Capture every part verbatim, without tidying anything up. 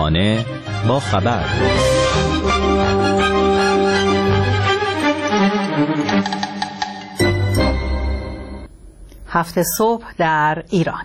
صبحانه با خبر. هفته صبح در ایران.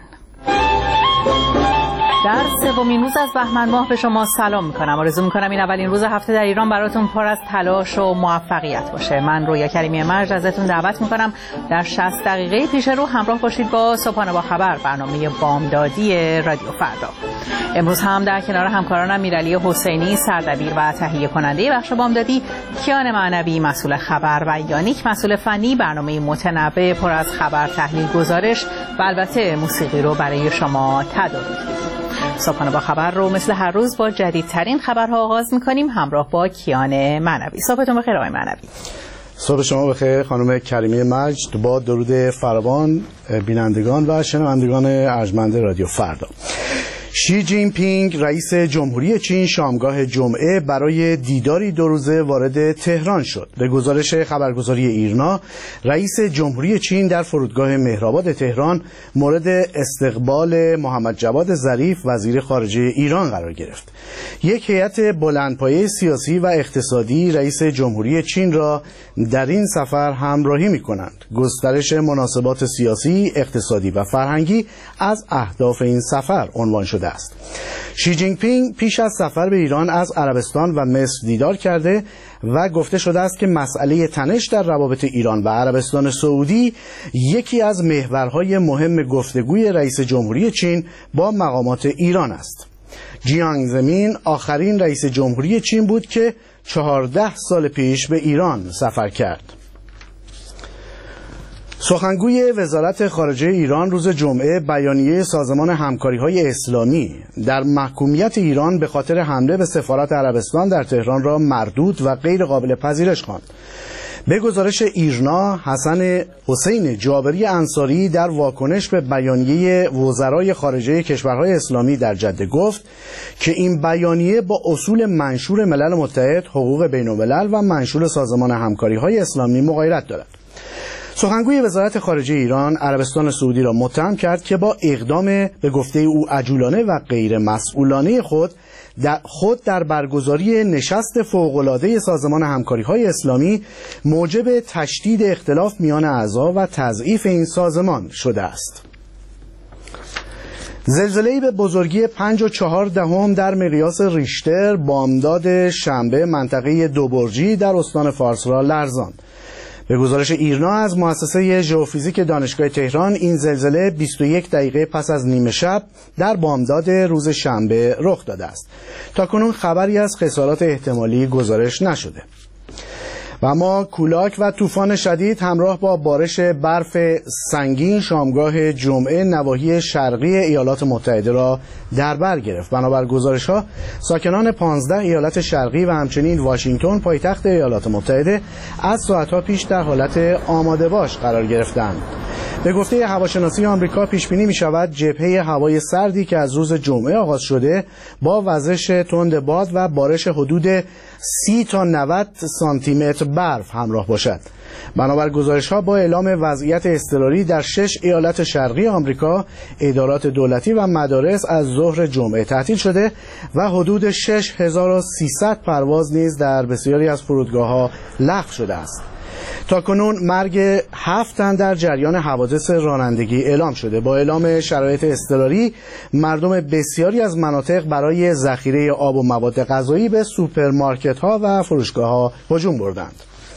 در سومین روز از بهمن ماه به شما سلام میکنم. آرزو میکنم این اولین روز هفته در ایران براتون پر از تلاش و موفقیت باشه. من رویا کریمی مجد ازتون دعوت میکنم در شصت دقیقه پیش رو همراه باشید با صبحانه با خبر، برنامه بامدادی رادیو فردا. امروز هم در کنار همکارانم امیرعلی حسینی سردبیر و تهیه کننده بخش بامدادی، کیان معنوی مسئول خبر و یانیک مسئول فنی برنامه متنوع پر از خبر، تحلیل، گزارش و البته موسیقی رو برای شما تدارک می‌کنیم. صبحانه با خبر رو مثل هر روز با جدیدترین خبرها آغاز میکنیم همراه با کیان معنوی. صبحتون بخیر آقای معنوی. صبح شما بخیر خانم کریمی مجد. با درود فراوان بینندگان و شنوندگان ارجمند رادیو فردا. شی جین پینگ رئیس جمهوری چین شامگاه جمعه برای دیداری دو روزه وارد تهران شد. به گزارش خبرگزاری ایرنا، رئیس جمهوری چین در فرودگاه مهرآباد تهران مورد استقبال محمد جواد ظریف وزیر خارجه ایران قرار گرفت. یک هیئت بلندپایه سیاسی و اقتصادی رئیس جمهوری چین را در این سفر همراهی می‌کنند. گسترش مناسبات سیاسی، اقتصادی و فرهنگی از اهداف این سفر عنوان شد است. شی جین پینگ پیش از سفر به ایران از عربستان و مصر دیدار کرده و گفته شده است که مسئله تنش در روابط ایران و عربستان سعودی یکی از محورهای مهم گفتگوی رئیس جمهوری چین با مقامات ایران است. جیانگ زمین آخرین رئیس جمهوری چین بود که چهارده سال پیش به ایران سفر کرد. سخنگوی وزارت خارجه ایران روز جمعه بیانیه سازمان همکاری‌های اسلامی در محکومیت ایران به خاطر حمله به سفارت عربستان در تهران را مردود و غیر قابل پذیرش خواند. به گزارش ایرنا، حسن حسین جابری انصاری در واکنش به بیانیه وزرای خارجه کشورهای اسلامی در جده گفت که این بیانیه با اصول منشور ملل متحد، حقوق بین‌الملل و منشور سازمان همکاری‌های اسلامی مغایرت دارد. سخنگوی وزارت خارجه ایران عربستان سعودی را متهم کرد که با اقدام به گفته او عجولانه و غیر مسئولانه خود در خود در برگزاری نشست فوق‌العاده سازمان همکاری‌های اسلامی موجب تشدید اختلاف میان اعضا و تضعیف این سازمان شده است. زلزله‌ای به بزرگی پنج و چهار دهم در مقیاس ریشتر بامداد شنبه منطقه دوبرجی در استان فارس را لرزاند. به گزارش ایرنا از مؤسسه ژئوفیزیک دانشگاه تهران، این زلزله بیست و یک دقیقه پس از نیمه شب در بامداد روز شنبه رخ داده است. تاکنون خبری از خسارات احتمالی گزارش نشده. و اما کولاک و طوفان شدید همراه با بارش برف سنگین شامگاه جمعه نواحی شرقی ایالات متحده را در بر گرفت. بنابر گزارش‌ها ساکنان پانزده ایالت شرقی و همچنین واشنگتن پایتخت ایالات متحده از ساعت‌ها پیش در حالت آماده باش قرار گرفتند. به گفته هواشناسی آمریکا پیش بینی می شود جبهه هوای سردی که از روز جمعه آغاز شده با وزش تند باد و بارش حدود سی تا نود سانتی متر برف همراه باشد. بنابر گزارش‌ها با اعلام وضعیت اضطراری در شش ایالت شرقی آمریکا، ادارات دولتی و مدارس از ظهر جمعه تعطیل شده و حدود شش هزار و سیصد پرواز نیز در بسیاری از فرودگاه‌ها لغو شده است. تاکنون مرگ هفت تن در جریان حوادث رانندگی اعلام شده. با اعلام شرایط اضطراری، مردم بسیاری از مناطق برای ذخیره آب و مواد غذایی به سوپرمارکت‌ها و فروشگاه‌ها هجوم بردند.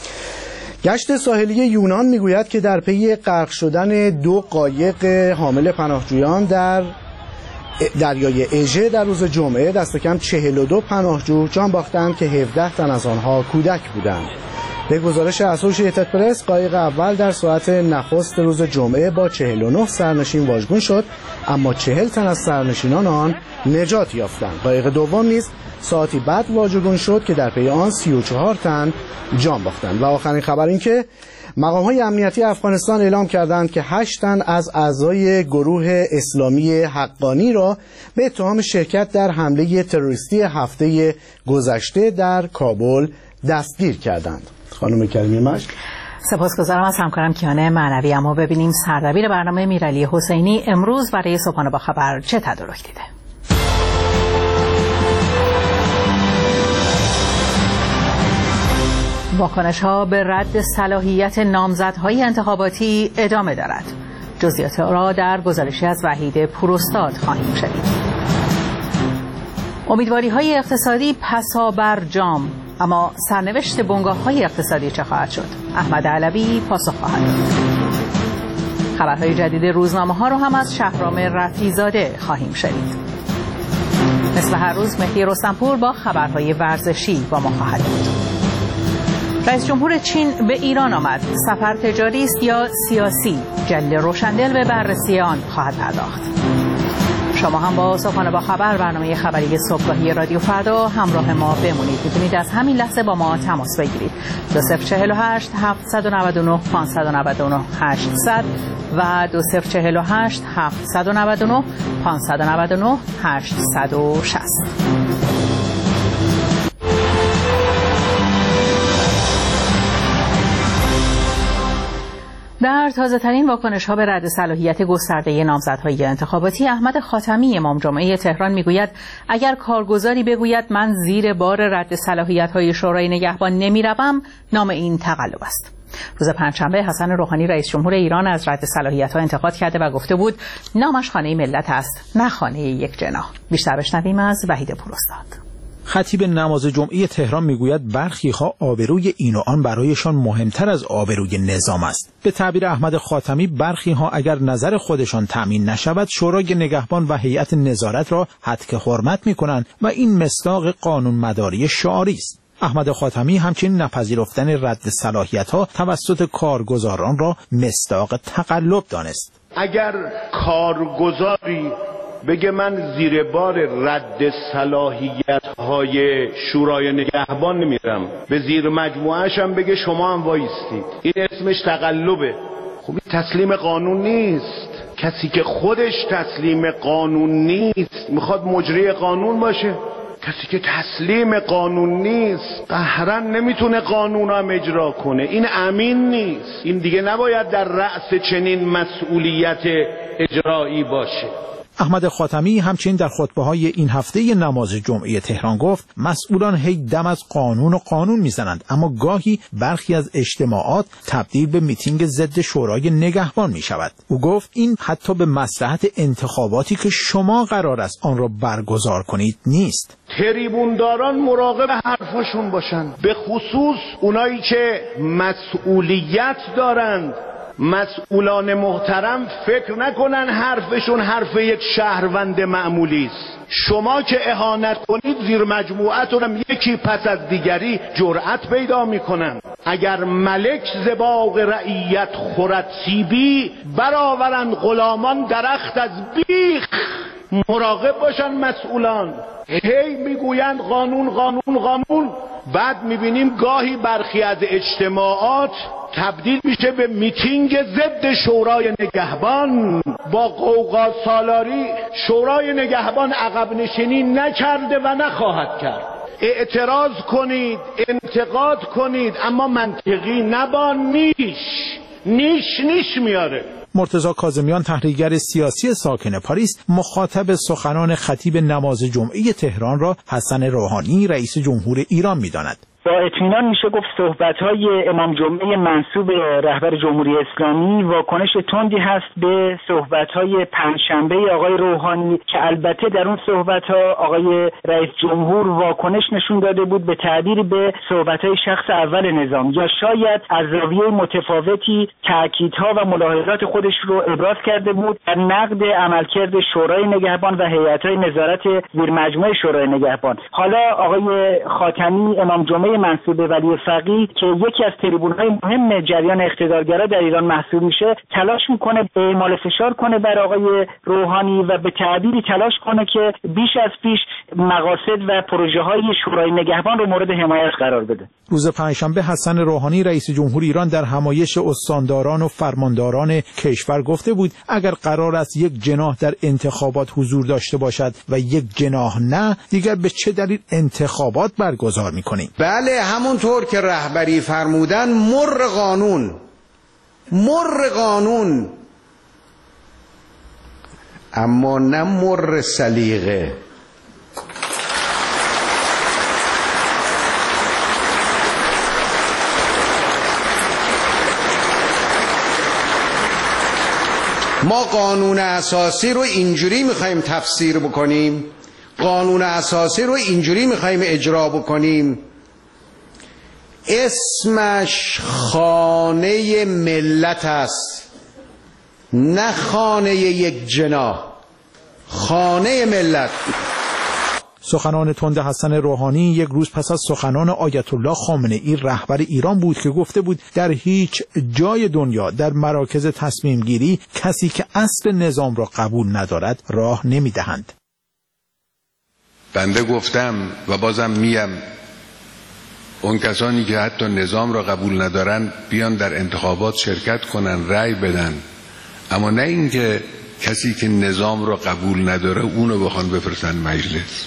گشت ساحلی یونان میگوید که در پی غرق شدن دو قایق حامل پناهجویان در دریای اژه در روز جمعه دست کم چهل و دو پناهجو جان باختند که هفده تن از آنها کودک بودند. به گزارش اسوشییتد پرس، قایق اول در ساعت نخست روز جمعه با چهل و نه سرنشین واژگون شد، اما چهل تن از سرنشینان آن نجات یافتند. قایق دوم نیز ساعتی بعد واژگون شد که در پی آن سی و چهار تن جان باختند. و آخرین خبر این که مقام‌های امنیتی افغانستان اعلام کردند که هشت تن از اعضای گروه اسلامی حقانی را به اتهام شرکت در حمله تروریستی هفته گذشته در کابل دستگیر کردند. خانم کریمی مجد. سپاسگزارم از همکارم کیان معنوی. اما ببینیم سردبیر برنامه امیرعلی حسینی امروز برای صبحانه با خبر چه تدارک دیده. واکنش‌ها به رد صلاحیت نامزدهای انتخاباتی ادامه دارد. جزئیات را در گزارشی از وحید پوراستاد خواهیم شنید. امیدواری‌های اقتصادی پسابرجام، اما سرنوشت بنگاه‌های اقتصادی چه خواهد شد؟ احمد علوی پاسخ خواهد داد. خبرهای جدید روزنامه‌ها رو هم از شهرام رفیع‌زاده خواهیم شنید. مثل هر روز مهدی رستمپور با خبرهای ورزشی با ما خواهد بود. رئیس جمهور چین به ایران آمد. سفر تجاری است یا سیاسی؟ جلیل روشندل به بررسی آن خواهد پرداخت. شما هم با صبحانه با خبر، برنامه خبری صبحگاهی رادیو فردا همراه ما بمونید. میتونید از همین لحظه با ما تماس بگیرید. دو صفر چهل و هشت هفتصد و نود و نه پانصد و نود و نه هشتصد و دو صفر چهل و هشت هفتصد و نود و نه پانصد و نود و نه هشتصد و شصت. در تازه‌ترین واکنش‌ها به رد صلاحیت گسترده نامزدهای انتخاباتی، احمد خاتمی امام جمعه تهران میگوید اگر کارگزاری بگوید من زیر بار رد صلاحیت‌های شورای نگهبان نمی‌روم، نام این تقلب است. روز پنجشنبه حسن روحانی رئیس جمهور ایران از رد صلاحیت‌ها انتقاد کرده و گفته بود نامش خانه ملت است، نه خانه یک جناح. بیشتر بشنویم از وحید پوراستاد. خطیب نماز جمعه تهران میگوید برخی ها آبروی این و آن برایشان مهمتر از آبروی نظام است. به تعبیر احمد خاتمی برخی ها اگر نظر خودشان تامین نشود، شورای نگهبان و هیئت نظارت را هتک حرمت میکنند و این مصداق قانون مداری شعاری است. احمد خاتمی همچنین نپذیرفتن رد صلاحیت ها توسط کارگزاران را مصداق تقلب دانست. اگر کارگزاری بگه من زیر بار رد صلاحیت های شورای نگهبان نمیرم، به زیر مجموعهش هم بگه شما هم وایستید، این اسمش تقلبه. خب این تسلیم قانون نیست. کسی که خودش تسلیم قانون نیست میخواد مجری قانون باشه. کسی که تسلیم قانون نیست قهرا نمیتونه قانون هم اجرا کنه. این امین نیست. این دیگه نباید در رأس چنین مسئولیت اجرایی باشه. احمد خاتمی همچنین در خطبه‌های این هفته نماز جمعه تهران گفت مسئولان هی دم از قانون و قانون میزنند، اما گاهی برخی از اجتماعات تبدیل به میتینگ ضد شورای نگهبان می شود. او گفت این حتی به مصلحت انتخاباتی که شما قرار است آن را برگزار کنید نیست. تریبونداران مراقب حرفاشون باشن، به خصوص اونایی که مسئولیت دارند. مسئولان محترم فکر نکنن حرفشون حرف یک شهروند معمولی است. شما که اهانت کنید زیر مجموعتون هم یکی پس از دیگری جرأت پیدا میکنن. اگر ملک ز باغ رعیت خورد سیبی، برآورند غلامان درخت از بیخ. مراقب باشن مسئولان. هی میگویند قانون قانون قانون، بعد میبینیم گاهی برخی از اجتماعات تبدیل میشه به میتینگ ضد شورای نگهبان. با قوقا سالاری شورای نگهبان عقب نشینی نکرده و نخواهد کرد. اعتراض کنید، انتقاد کنید، اما منطقی نبا نیش نیش نیش میاره. مرتضی کاظمیان تحلیلگر سیاسی ساکن پاریس مخاطب سخنان خطیب نماز جمعه تهران را حسن روحانی رئیس جمهور ایران می‌داند. با اطمینان میشه گفت صحبت‌های امام جمعه منصوب رهبر جمهوری اسلامی واکنش تندی هست به صحبت‌های پنجشنبه آقای روحانی که البته در اون صحبت‌ها آقای رئیس جمهور واکنش نشون داده بود به تعبیر به صحبت‌های شخص اول نظام، یا شاید از زاویه متفاوتی تأکیدها و ملاحظات خودش رو ابراز کرده بود در نقد عملکرد شورای نگهبان و هیئت‌های نظارت زیر مجموعه شورای نگهبان. حالا آقای خاتمی امام جمعه منصوب ولی فقیه که یکی از تریبون‌های مهم جریان اقتدارگرا در ایران محسوب میشه، تلاش میکنه اعمال فشار کنه بر آقای روحانی و به تعبیری تلاش کنه که بیش از پیش مقاصد و پروژه‌های شورای نگهبان رو مورد حمایت قرار بده. روز پنجشنبه حسن روحانی رئیس جمهور ایران در همایش استانداران و فرمانداران کشور گفته بود اگر قرار است یک جناح در انتخابات حضور داشته باشد و یک جناح نه، دیگر به چه دلیل انتخابات برگزار می‌کنیم؟ بله، همونطور که رهبری فرمودن مر قانون مر قانون اما نه مر سلیقه. ما قانون اساسی رو اینجوری میخوایم تفسیر بکنیم، قانون اساسی رو اینجوری میخوایم اجرا بکنیم، اسمش خانه ملت است، نه خانه یک جناح، خانه ملت. سخنان تند حسن روحانی یک روز پس از سخنان آیت الله خامنه ای رهبر ایران بود که گفته بود در هیچ جای دنیا در مراکز تصمیم گیری کسی که اصل نظام را قبول ندارد راه نمیدهند. بنده گفتم و بازم میم، اون کسانی که حتی نظام را قبول ندارن بیان در انتخابات شرکت کنن، رأی بدن، اما نه اینکه کسی که نظام را قبول نداره اونو بخوان بفرستن مجلس.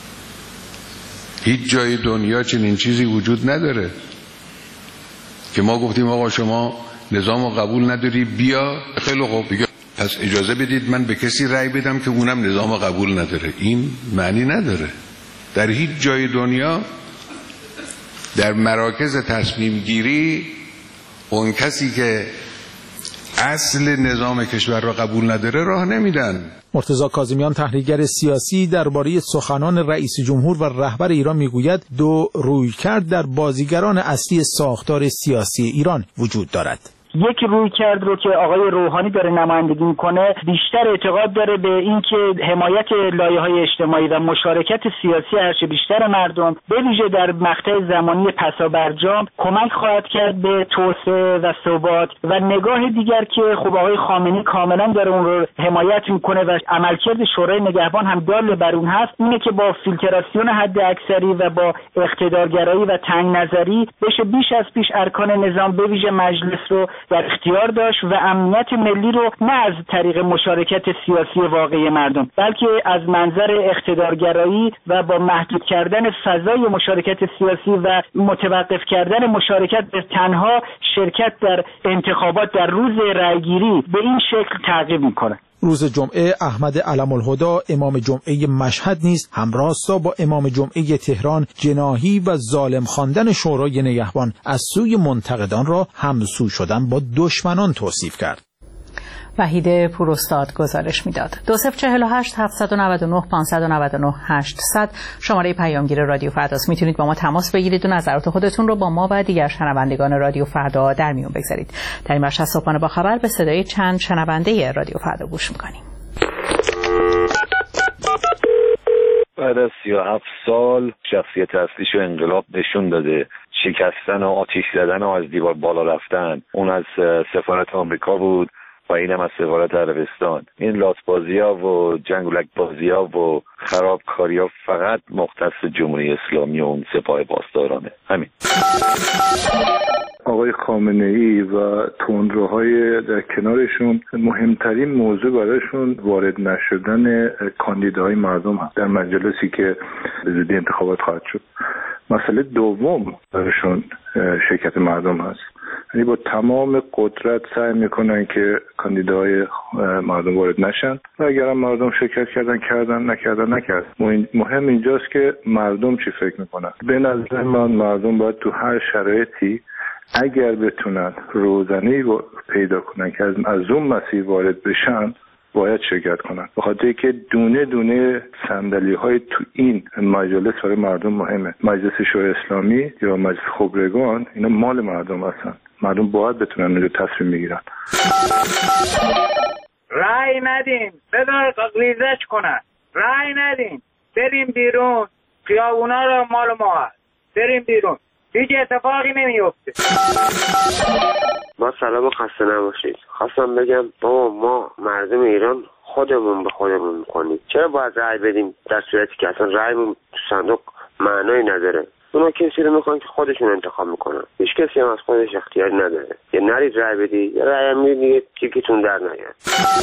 هیچ جای دنیا چنین چیزی وجود نداره که ما گفتیم آقا شما نظام رو قبول نداری، بیا، خیلی خوب، بیا پس اجازه بدید من به کسی رأی بدم که اونم نظام رو قبول نداره. این معنی نداره. در هیچ جای دنیا در مراکز تصمیم گیری اون کسی که اصل نظام کشور را قبول نداره راه نمیدن. مرتضی کاظمیان تحلیلگر سیاسی درباره سخنان رئیس جمهور و رهبر ایران میگوید دو رویکرد در بازیگران اصلی ساختار سیاسی ایران وجود دارد. یک رویکرد رو که آقای روحانی داره نمایندگی میکنه بیشتر اعتقاد داره به اینکه حمایت لایه‌های اجتماعی و مشارکت سیاسی هرچه بیشتر مردم به ویژه در مقطع زمانی پسابرجام کمک خواهد کرد به توسعه و ثبات و نگاه دیگر که خب آقای خامنه‌ای کاملا داره اون رو حمایت میکنه و عملکرد شورای نگهبان هم دال بر اون هست، اینه که با فیلتراسیون حد اکثری و با اقتدارگرایی و تنگ نظری بشه بیش از پیش ارکان نظام به ویژه مجلس رو در اختیار داشت و امنیت ملی رو نه از طریق مشارکت سیاسی واقعی مردم بلکه از منظر اقتدارگرایی و با محدود کردن فضای مشارکت سیاسی و متوقف کردن مشارکت به تنها شرکت در انتخابات در روز رأیگیری به این شکل تعقیب میکنه. روز جمعه احمد علم الهدی امام جمعه مشهد نیز همراستا با امام جمعه تهران جناحی و ظالم خواندن شورای نگهبان از سوی منتقدان را همسو شدن با دشمنان توصیف کرد. وحید پوراستاد گزارش میداد. دو صفر چهل و هشت هفتصد و نود و نه پانصد و نود و نه هشتصد شماره پیامگیر رادیو فرداست. میتونید با ما تماس بگیرید و نظرات خودتون رو با ما و دیگر شنوندگان رادیو فردا در میون بگذارید. در این بخش از صبحانه با خبر به صدای چند شنونده رادیو فردا گوش میکنیم. بعد از سی و هفت سال شخصیت اصلیشو انقلاب نشون داده، شکستن و آتیش زدن و از دیوار بالا رفتن. اون از سفارت آمریکا بود و اینم از سفارت عربستان. این لاتبازی‌ها و جنگولک بازی‌ها و خرابکاری‌ها فقط مختص جمهوری اسلامی و اون سپاه پاسدارانه. همین. آقای خامنه‌ای و تندروهای در کنارشون مهمترین موضوع برایشون وارد نشدن کاندیداهای مردم هست در مجلسی که به زودی انتخابات خواهد شد. مسئله دوم برایشون شرکت مردم هست. یعنی با تمام قدرت سعی میکنن که کاندیداهای مردم وارد نشن و اگر هم مردم شرکت کردن کردن نکردن نکردن. مهم اینجاست که مردم چی فکر میکنن. به نظر من مردم باید تو هر شرایطی اگر بتونن روزنه‌ای پیدا کنن که از اون مسیر وارد بشن باید شرکت کنن، به خاطر که دونه دونه صندلی‌های تو این مجلس برای مردم مهمه. مجلس شورای اسلامی یا مجلس خبرگان اینا مال مردم هستن. مردم باید بتونن اونجا تصمیم بگیرن. رای ندین، بذار ریزش کنن. رای ندین، بریم بیرون. خیابونا رو مال ما هست. بریم بیرون. هیچ اتفاقی نمیفته. با سلام و خسته نباشید. خواستم بگم بابا ما مردم ایران خودمون به خودمون میکنیم. چرا باید رأی بدیم در صورتی که اصلا رأیمون تو صندوق معنایی نداره؟ اونا کسی رو میخوان که خودشون انتخاب میکنن. هیچ کسی هم از خودش اختیاری نداره. یا نرید رأی بدی یا رأی هم میدید چیکتون در نیاد.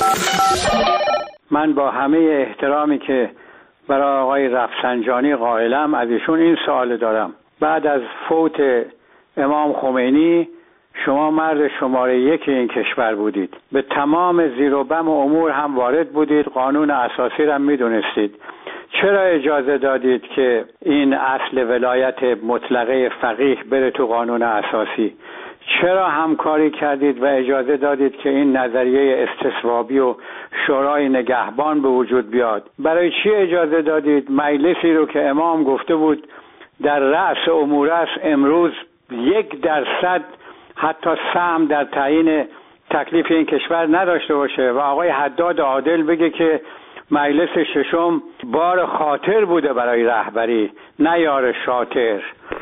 من با همه احترامی که برای آقای رفسنجانی قائلم از ایشون این سوال دارم. بعد از فوت امام خمینی شما مرد شماره یک این کشور بودید، به تمام زیر و بم و امور هم وارد بودید، قانون اساسی را میدونستید. چرا اجازه دادید که این اصل ولایت مطلقه فقیه بره تو قانون اساسی؟ چرا همکاری کردید و اجازه دادید که این نظریه استصوابی و شورای نگهبان به وجود بیاد؟ برای چی اجازه دادید مجلسی رو که امام گفته بود در رأس امور است امروز یک درصد حتی سهم در تعیین تکلیف این کشور نداشته باشه و آقای حداد عادل بگه که مجلس ششم بار خاطر بوده برای رهبری، نه یار شاطر؟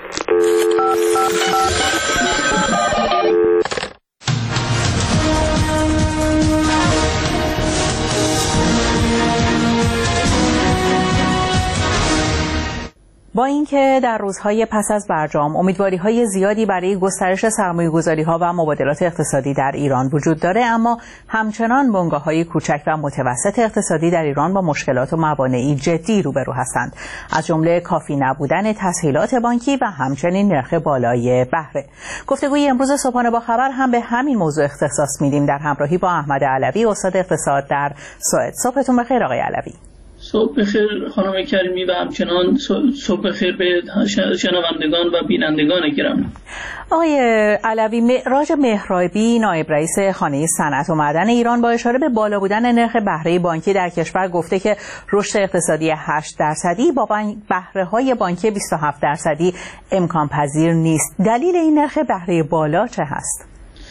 با اینکه در روزهای پس از برجام امیدواری‌های زیادی برای گسترش سرمایه‌گذاری‌ها و مبادلات اقتصادی در ایران وجود داره، اما همچنان بنگاه‌های کوچک و متوسط اقتصادی در ایران با مشکلات و موانعی جدی روبرو هستند، از جمله کافی نبودن تسهیلات بانکی و همچنین نرخ بالای بهره. گفتگوی امروز صبحانه با خبر هم به همین موضوع اختصاص میدیم در همراهی با احمد علوی، استاد اقتصاد در سوئد. صبحتون بخیر آقای علوی. صبح بخیر خانم کریمی و همچنان صبح بخیر به شنوندگان و بینندگان گرامی. آقای علوی، معراج مهرابی نایب رئیس خانه صنعت و معدن ایران با اشاره به بالا بودن نرخ بهره بانکی در کشور گفته که رشد اقتصادی هشت درصدی با بهره‌های بانکی بیست و هفت درصدی امکان پذیر نیست. دلیل این نرخ بهره بالا چه هست؟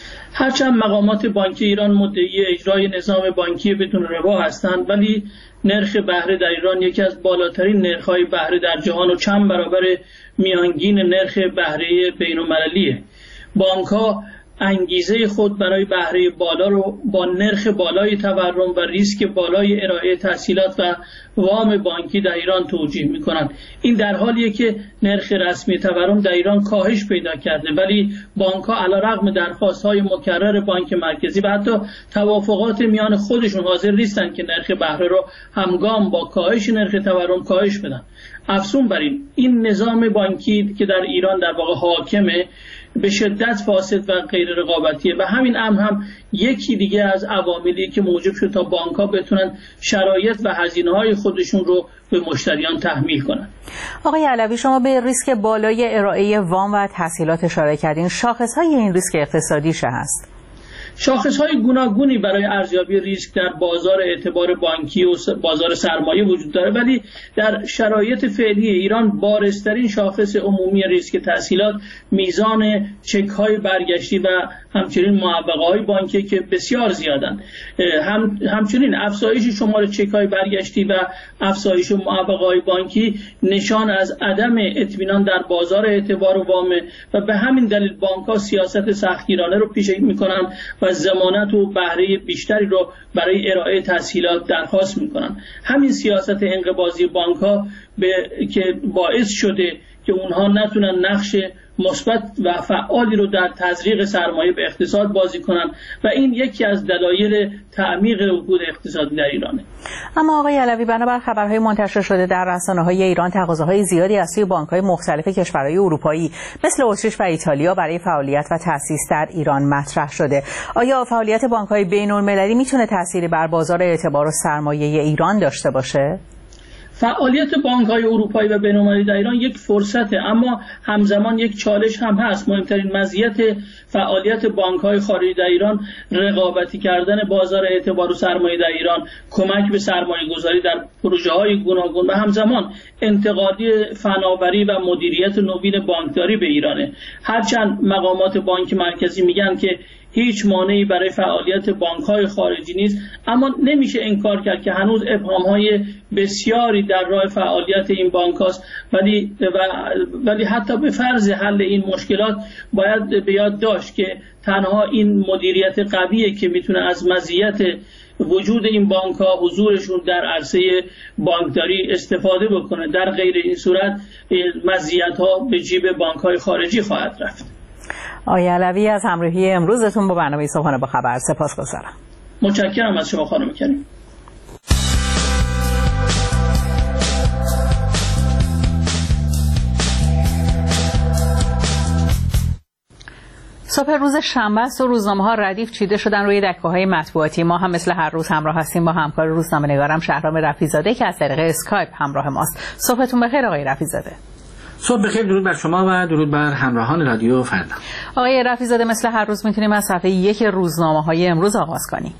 هرچند مقامات بانکی ایران مدعی اجرای نظام بانکی بدون ربا هستند، ولی نرخ بهره در ایران یکی از بالاترین نرخ‌های بهره در جهان و چند برابر میانگین نرخ بهره بین‌المللیه. بانک‌ها انگیزه خود برای بهره بالا رو با نرخ بالای تورم و ریسک بالای ارائه تسهیلات و وام بانکی در ایران توجیه می‌کنند. این در حالیه که نرخ رسمی تورم در ایران کاهش پیدا کرده، ولی بانک‌ها علیرغم درخواست‌های مکرر بانک مرکزی و حتی توافقات میان خودشون حاضر نیستند که نرخ بهره رو همگام با کاهش نرخ تورم کاهش بدن. افزون بر این این نظام بانکی که در ایران در واقع حاکمه به شدت فاسد و غیر رقابتیه و همین امر هم یکی دیگه از عواملی که موجب شد تا بانک‌ها بتونن شرایط و هزینه‌های خودشون رو به مشتریان تحمیل کنن. آقای علوی، شما به ریسک بالای ارائه وام و تسهیلات اشاره کردین. شاخص‌های این ریسک اقتصادی چه هست؟ شاخص‌های گوناگونی برای ارزیابی ریسک در بازار اعتبار بانکی و بازار سرمایه وجود داره، ولی در شرایط فعلی ایران بارزترین شاخص عمومی ریسک تسهیلات میزان چک‌های برگشتی و همچنین معوقه‌های بانکی که بسیار زیادن. هم همچنین افزایش شمار چک‌های برگشتی و افزایش معوقه‌های بانکی نشان از عدم اطمینان در بازار اعتبار و وام و به همین دلیل بانک‌ها سیاست سختگیرانه رو پیش می‌کنند و ضمانت و بهره بیشتری رو برای ارائه تسهیلات درخواست می‌کنند. همین سیاست انقباضی بانک‌ها به که باعث شده که اونها نتونن نقش مثبت و فعالی رو در تزریق سرمایه به اقتصاد بازی کنن و این یکی از دلایل تعمیق رکود اقتصادی در ایرانه. اما آقای علوی، بنابر خبرهای منتشر شده در رسانه‌های ایران تقاضاهای زیادی از سوی بانک‌های مختلف کشورهای اروپایی مثل اتریش و ایتالیا برای فعالیت و تأسیس در ایران مطرح شده. آیا فعالیت بانک‌های بین‌المللی میتونه تأثیری بر بازار اعتبار و سرمایه ایران داشته باشه؟ فعالیت بانک‌های اروپایی و بین‌المللی در ایران یک فرصته، اما همزمان یک چالش هم هست. مهمترین مزیت فعالیت بانک‌های خارجی در ایران رقابتی کردن بازار اعتبار و سرمایه در ایران، کمک به سرمایه‌گذاری در پروژه‌های گوناگون و همزمان انتقادی فناوری و مدیریت نوین بانکداری به ایرانه. هرچند مقامات بانک مرکزی میگن که هیچ مانعی برای فعالیت بانک‌های خارجی نیست، اما نمیشه انکار کرد که هنوز ابهام‌های بسیاری در راه فعالیت این بانک‌هاست، ولی ولی حتی به فرض حل این مشکلات باید به یاد داشت که تنها این مدیریت قویه که میتونه از مزیت وجود این بانک‌ها، حضورشون در عرصه بانکداری استفاده بکنه. در غیر این صورت مزیت‌ها به جیب بانک‌های خارجی خواهد رفت. آقای علوی، از همراهی امروزتون با برنامه صبحانه با خبر سپاسگزارم. متشکرم از شما خانم کریم. صبح روز شنبه است و روزنامه‌ها ردیف چیده شدن روی دکه‌های مطبوعاتی. ما هم مثل هر روز همراه هستیم با همکار روزنامه‌نگارم شهرام رفیع‌زاده که از طریق اسکایپ همراه ماست. صبحتون بخیر آقای رفیع‌زاده. صبح بخیر، درود بر شما و درود بر همراهان رادیو فردا. آقای رفیع‌زاده، مثل هر روز میتونیم از صفحه یک روزنامه‌های امروز آغاز کنیم.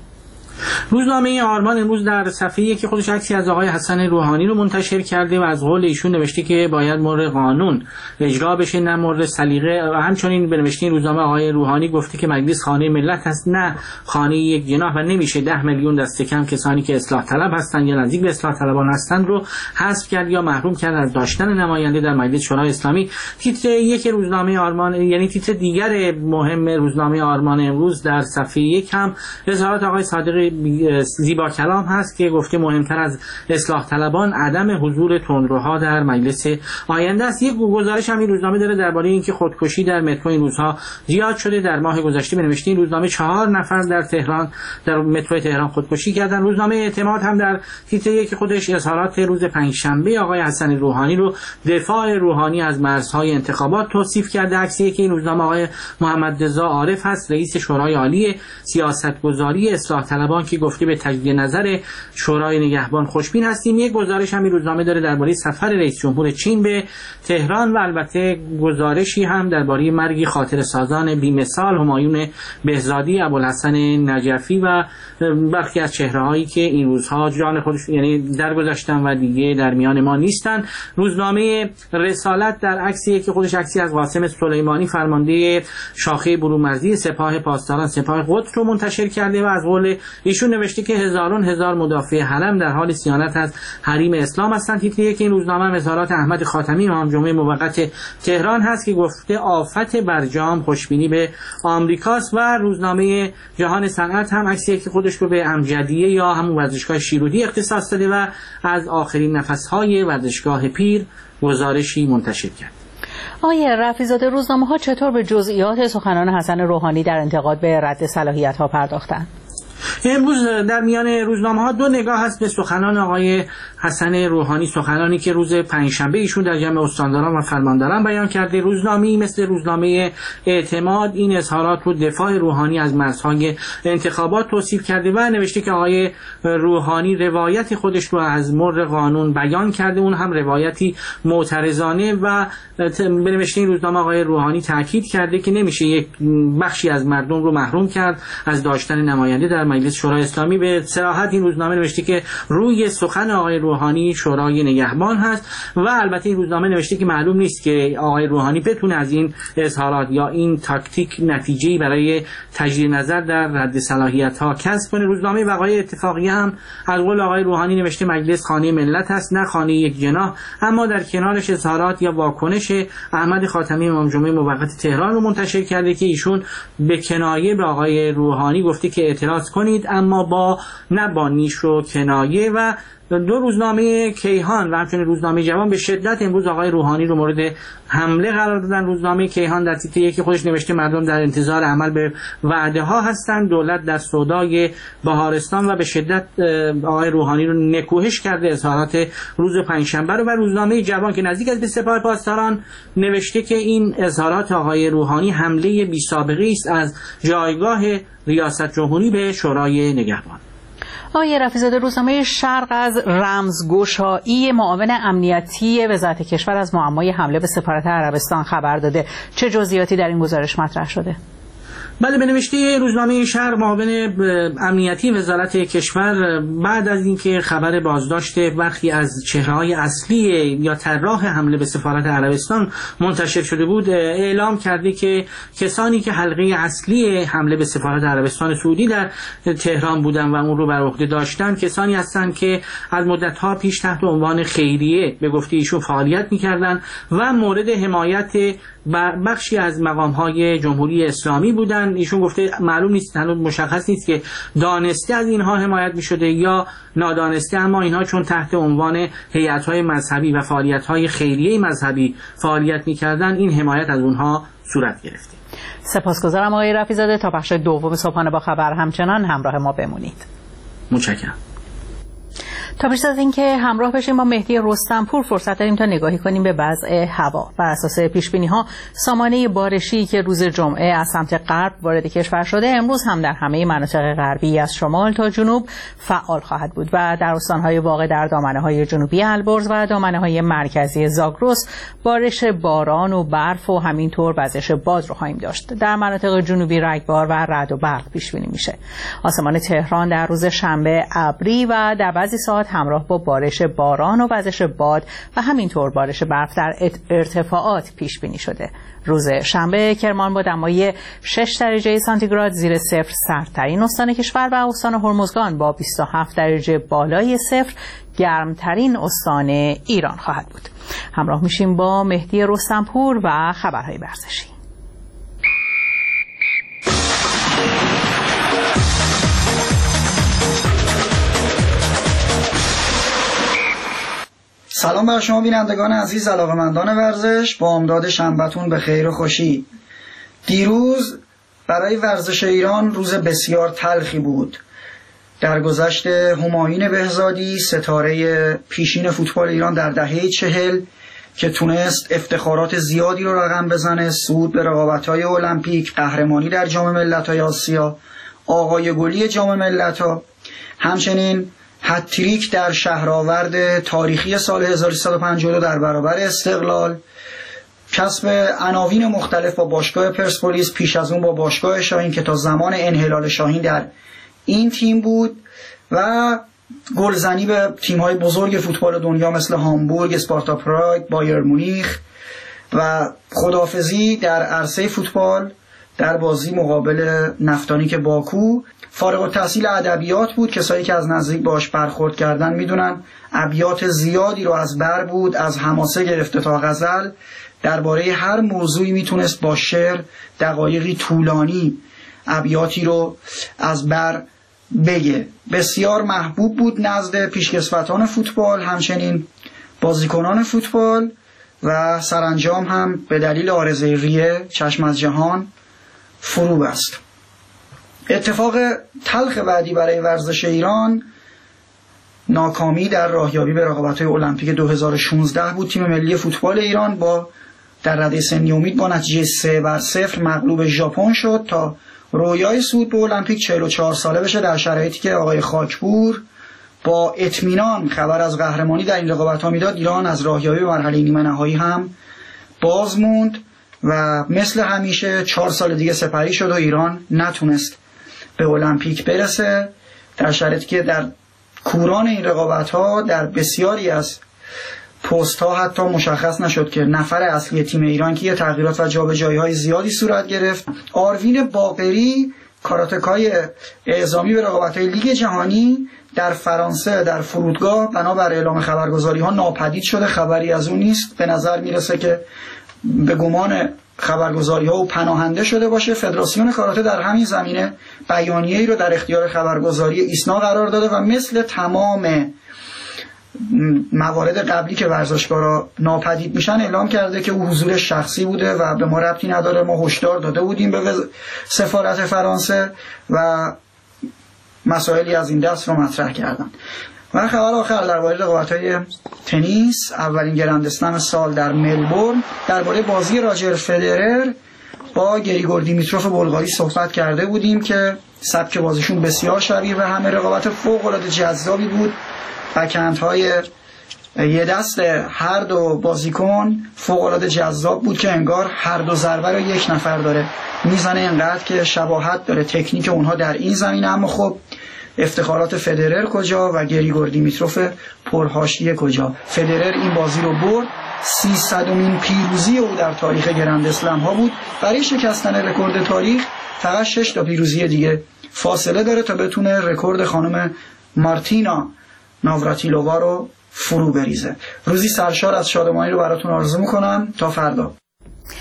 روزنامه آرمان امروز در صفحه یک خودش عکسی از آقای حسن روحانی رو منتشر کرده و از قول ایشون نوشته که باید مورد قانون اجرا بشه نه مورد سلیقه. و همچنین به نوشته این روزنامه آقای روحانی گفته که مجلس خانه ملت است نه خانه یک جناح و نمیشه ده میلیون دست کم کسانی که اصلاح طلب هستند یا نزدیک به اصلاح طلبان هستند رو حذف کرد یا محروم کرد از داشتن نماینده در مجلس شورای اسلامی. تیتر یک روزنامه آرمان، یعنی تیتر دیگر مهم روزنامه آرمان امروز در صفحه یک هم اظهارات آقای صادق زیبا کلام هست که گفته مهمتر از اصلاح طلبان عدم حضور تندروها در مجلس آینده است. یک گزارش هم این روزنامه داره درباره اینکه خودکشی در مترو این روزها زیاد شده. در ماه گذشته بنوشته این روزنامه چهار نفر در تهران در مترو تهران خودکشی کردن. روزنامه اعتماد هم در تیتر یک خودش اظهارات روز پنجشنبه آقای حسن روحانی رو دفاع روحانی از مرزهای انتخابات توصیف کرده. عکسی که این روزنامه آقای محمد رضا عارف هست، رئیس شورای عالی سیاستگذاری اصلاح طلبان، که گفته به تجدید نظر شورای نگهبان خوشبین هستیم. یک گزارش هم این روزنامه داره درباره سفر رئیس جمهور چین به تهران و البته گزارشی هم درباره مرگ خاطر سازان بی‌مثال همایون بهزادی، ابوالحسن نجفی و برخی از چهره‌هایی که این روزها جان خودش یعنی درگذشتن و دیگه در میان ما نیستن. روزنامه رسالت در عکسی که خودش عکسی از قاسم سلیمانی فرمانده شاخه برومرزی سپاه پاسداران سپاه قدس رو منتشر کرده و از قول ایشون نوشته که هزاران هزار مدافع حرم در حال صیانت از حریم اسلام هستند. تیتری که این روزنامه اظهارات احمد خاتمی امام جمعه موقت تهران هست که گفته آفت برجام خوشبینی به آمریکاست. و روزنامه جهان صنعت هم عکسی که خودش رو به امجدیه یا همون ورزشگاه شیرودی اختصاص داده و از آخرین نفس‌های ورزشگاه پیر گزارشی منتشر کرد. آقای رفیع‌زاده، روزنامه‌ها چطور به جزئیات سخنان حسن روحانی در انتقاد به رد صلاحیت‌ها پرداختند؟ امروز در میان روزنامه ها دو نگاه هست به سخنان آقای حسن روحانی، سخنانی که روز پنجشنبه ایشون در جمع استانداران و فرمانداران بیان کرده. روزنامه‌ای مثل روزنامه اعتماد این اظهارات رو دفاع روحانی از مرزهای انتخابات توصیف کرده و نوشته که آقای روحانی روایت خودش رو از مر قانون بیان کرده، اون هم روایتی معترضانه. و به نوشته این روزنامه آقای روحانی تاکید کرده که نمیشه یک بخشی از مردم رو محروم کرد از داشتن نماینده در مجلس شورای اسلامی. به صراحت این روزنامه نوشته که روی سخن آقای روحانی شورای نگهبان هست و البته این روزنامه نوشته که معلوم نیست که آقای روحانی بتونه از این اظهارات یا این تاکتیک نتیجه‌ای برای تجدید نظر در رد صلاحیت‌ها کسب کنه. روزنامه وقایع اتفاقی هم از قول آقای روحانی نوشته مجلس خانه ملت است نه خانه یک جناح، اما در کنارش اظهارات یا واکنش احمد خاتمی امام جمعه موقت تهران رو منتشر کرده که ایشون به کنایه به آقای روحانی گفته که اعتراض کنید اما با نه با نیش و کنایه. و دو روزنامه کیهان و همچنین روزنامه جوان به شدت امروز آقای روحانی رو مورد حمله قرار دادن. روزنامه کیهان در تیتر یکی خودش نوشته مردم در انتظار عمل به وعده ها هستند، دولت در سودای بهارستان و به شدت آقای روحانی رو نکوهش کرده اظهارات روز پنجشنبه رو. و روزنامه جوان که نزدیک است به سپاه پاسداران نوشته که این اظهارات آقای روحانی حمله بی سابقه است از جایگاه ریاست جمهوری به شورای نگهبان. آقای رفیع‌زاده، روزنامه شرق از رمزگشایی معاون امنیتی وزارت کشور از معمای حمله به سفارت عربستان خبر داده. چه جزئیاتی در این گزارش مطرح شده؟ بله، به نوشته روزنامه شرق معاون امنیتی وزارت کشور بعد از اینکه خبر بازداشت برخی از چهره‌های اصلی یا طراح حمله به سفارت عربستان منتشر شده بود اعلام کرده که کسانی که حلقه اصلی حمله به سفارت عربستان سعودی در تهران بودن و اون رو بر عهده داشتن کسانی هستند که از مدت‌ها پیش تحت عنوان خیریه به گفته ایشون فعالیت می‌کردند و مورد حمایت بخشی از مقام‌های جمهوری اسلامی بودن. ایشون گفته معلوم نیست، هنوز مشخص نیست که دانسته از اینها حمایت می‌شده یا نادانسته، اما اینها چون تحت عنوان هیئت‌های مذهبی و فعالیت‌های خیریه مذهبی فعالیت می‌کردن این حمایت از اونها صورت گرفته. سپاسگزارم آقای رفیع‌زاده. تا بخش دوم صبحانه با خبر همچنان همراه ما بمونید. متشکرم. تا پیش از اینکه همراه بشیم با مهدی رستمپور فرصت داریم تا نگاهی کنیم به وضع هوا. بر اساس پیش‌بینی‌ها سامانه بارشی که روز جمعه از سمت غرب وارد کشور شده امروز هم در همه مناطق غربی از شمال تا جنوب فعال خواهد بود و در استان‌های واقع در دامنه‌های جنوبی البرز و دامنه‌های مرکزی زاگرس بارش باران و برف و همینطور وزش باد رو خواهیم داشت. در مناطق جنوبی رگبار و رعد و برق پیش بینی میشه. آسمان تهران در روز شنبه ابری و در بعضی ساعات همراه با بارش باران و وزش باد و همینطور بارش برف در ارتفاعات پیش بینی شده. روز شنبه کرمان با دمای شش درجه سانتیگراد زیر صفر سردترین استان کشور و استان هرمزگان با بیست و هفت درجه بالای صفر گرمترین استان ایران خواهد بود. همراه میشیم با مهدی رستمپور و خبرهای ورزشی. سلام بر شما بینندگان عزیز، علاقه‌مندان ورزش، با امداد شنبه‌تون به خیر و خوشی. دیروز برای ورزش ایران روز بسیار تلخی بود. در گذشت همایون بهزادی، ستاره پیشین فوتبال ایران در دهه چهل که تونست افتخارات زیادی رو رقم بزنه، صعود به رقابت‌های المپیک، قهرمانی در جام ملت‌های آسیا، آقای گلی جام ملت‌ها، همچنین هتریک در شهرآورد تاریخی سال هزار و سیصد و پنجاه و دو در برابر استقلال، کسب عناوین مختلف با باشگاه پرسپولیس، پیش از اون با باشگاه شاهین که تا زمان انحلال شاهین در این تیم بود، و گلزنی به تیم‌های بزرگ فوتبال دنیا مثل هامبورگ، اسپارتا پراگ، بایر مونیخ، و خداحافظی در عرصه فوتبال در بازی مقابل نفتانیک باکو. فارغ التحصیل ادبیات بود، کسایی که از نزدیک باش برخورد کردن میدونن ابیات زیادی رو از بر بود، از حماسه گرفته تا غزل، درباره هر موضوعی میتونست با شعر دقایقی طولانی ابیاتی رو از بر بگه. بسیار محبوب بود نزد پیشکسوتان فوتبال، همچنین بازیکنان فوتبال، و سرانجام هم به دلیل عارضه ریه چشم از جهان فرو بست. اتفاق تلخ بعدی برای ورزش ایران ناکامی در راهیابی به رقابت‌های المپیک دو هزار و شانزده بود. تیم ملی فوتبال ایران با در رده سنی امید با نتیجه سه بر صفر مغلوب ژاپن شد تا رویای صعود به المپیک چهل و چهار ساله بشه، در شرایطی که آقای خاکپور با اطمینان خبر از قهرمانی در این رقابت‌ها میداد. ایران از راهیابی به مرحله نیمه نهایی هم باز موند و مثل همیشه چهار سال دیگه سپری شد و ایران نتونست به المپیک برسه، در شرایطی که در کوران این رقابت‌ها در بسیاری از پست‌ها حتی مشخص نشد که نفر اصلی تیم ایران که تغییرات و جابجایی‌های زیادی صورت گرفت. آروین باقری، کاراتکای اعزامی به رقابت‌های لیگ جهانی در فرانسه در فرودگاه بنابر اعلام خبرگزاری‌ها ناپدید شده، خبری از اون نیست. به نظر میرسه که به گمان خبرگزاری‌ها و پناهنده شده باشه. فدراسیون کاراته در همین زمینه بیانیه‌ای رو در اختیار خبرگزاری ایسنا قرار داده و مثل تمام موارد قبلی که ورزشکارا ناپدید میشن اعلام کرده که او حضور شخصی بوده و به ما ربطی نداره. ما هشدار داده بودیم به سفارت فرانسه و مسائلی از این دست رو مطرح کردن. و خبر آخر درباره رقابت‌های تنیس، اولین گرند اسلم سال در ملبورن، درباره بازی راجر فدرر با گریگور دیمیتروف بلغاری صحبت کرده بودیم که سبک بازیشون بسیار شبیه به همه، رقابت فوق‌العاده جذابی بود. بکندهای یه دست هر دو بازیکن فوق‌العاده جذاب بود که انگار هر دو ضربه رو یک نفر داره میزنه، اینقدر که شباهت داره تکنیک اونها در این زمینه. اما خب افتخارات فدرر کجا و گریگور دیمیتروف پرحاشیه کجا؟ فدرر این بازی رو برد، سیصدمین پیروزی او در تاریخ گرند اسلم ها بود. برای شکستن رکورد تاریخ فقط شش تا پیروزی دیگه فاصله داره تا بتونه رکورد خانم مارتینا ناوراتیلووا رو فرو بریزه. روزی سرشار از شادمانی رو براتون آرزو میکنم. تا فردا.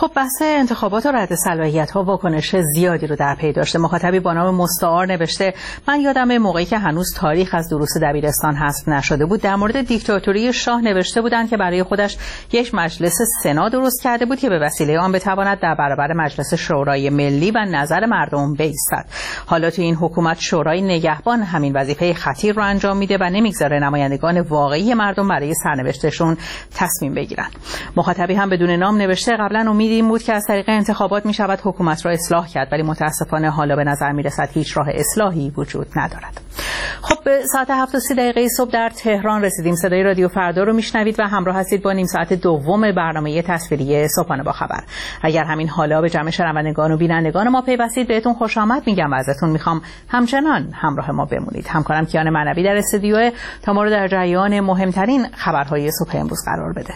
خب بحث انتخابات و رد صلاحیت‌ها واکنش زیادی رو در پی داشته. مخاطبی با نام مستعار نوشته: من یادم موقعی که هنوز تاریخ از دروس دبیرستان حذف نشده بود، در مورد دیکتاتوری شاه نوشته بودند که برای خودش یک مجلس سنا درست کرده بود که به وسیله آن بتواند در برابر مجلس شورای ملی و نظر مردم بایستد. حالا تو این حکومت شورای نگهبان همین وظیفه خطیر رو انجام میده و نمیگذاره نمایندگان واقعی مردم برای سرنوشتشون تصمیم بگیرن. مخاطبی هم بدون نام نوشته: قبلا امید این بود که از طریق انتخابات می شود حکومت را اصلاح کرد، ولی متاسفانه حالا به نظر می رسد هیچ راه اصلاحی وجود ندارد. خب به ساعت هفت و سی دقیقه صبح در تهران رسیدیم. صدای رادیو فردا رو میشنوید و همراه هستید با نیم ساعت دوم برنامه تصویری صبحانه با خبر. اگر همین حالا به جمع شنوندگان و بینندگان ما پیوستید، بهتون خوش آمد میگم و ازتون میخوام همچنان همراه ما بمونید. همکارم کیان معنوی در استودیو تا ما رو در جریان مهمترین خبرهای صبح امروز قرار بده.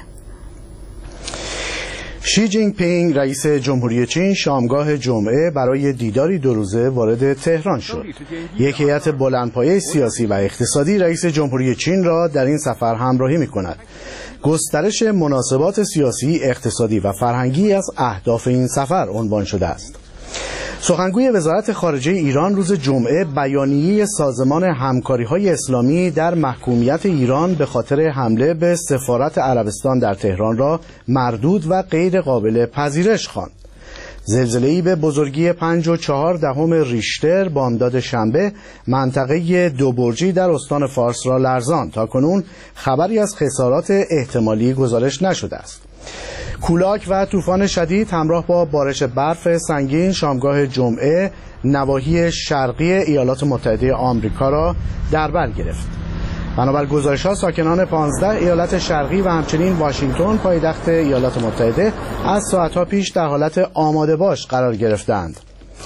شی جین پینگ رئیس جمهوری چین شامگاه جمعه برای دیداری دو روزه وارد تهران شد. یک هیئت بلندپایه سیاسی و اقتصادی رئیس جمهوری چین را در این سفر همراهی می‌کند. گسترش مناسبات سیاسی، اقتصادی و فرهنگی از اهداف این سفر عنوان شده است. سخنگوی وزارت خارجه ایران روز جمعه بیانیه سازمان همکاری‌های اسلامی در محکومیت ایران به خاطر حمله به سفارت عربستان در تهران را مردود و غیر قابل پذیرش خواند. زلزله‌ای به بزرگی پنج و چهار دهم ریشتر بامداد شنبه منطقه دوبرجی در استان فارس را لرزاند. تاکنون خبری از خسارات احتمالی گزارش نشده است. کولاک و طوفان شدید همراه با بارش برف سنگین شامگاه جمعه نواحی شرقی ایالات متحده آمریکا را در بر گرفت. بنابر گزارش‌ها ساکنان پانزده ایالت شرقی و همچنین واشنگتن پایتخت ایالات متحده از ساعت‌ها پیش در حالت آماده باش قرار گرفتند.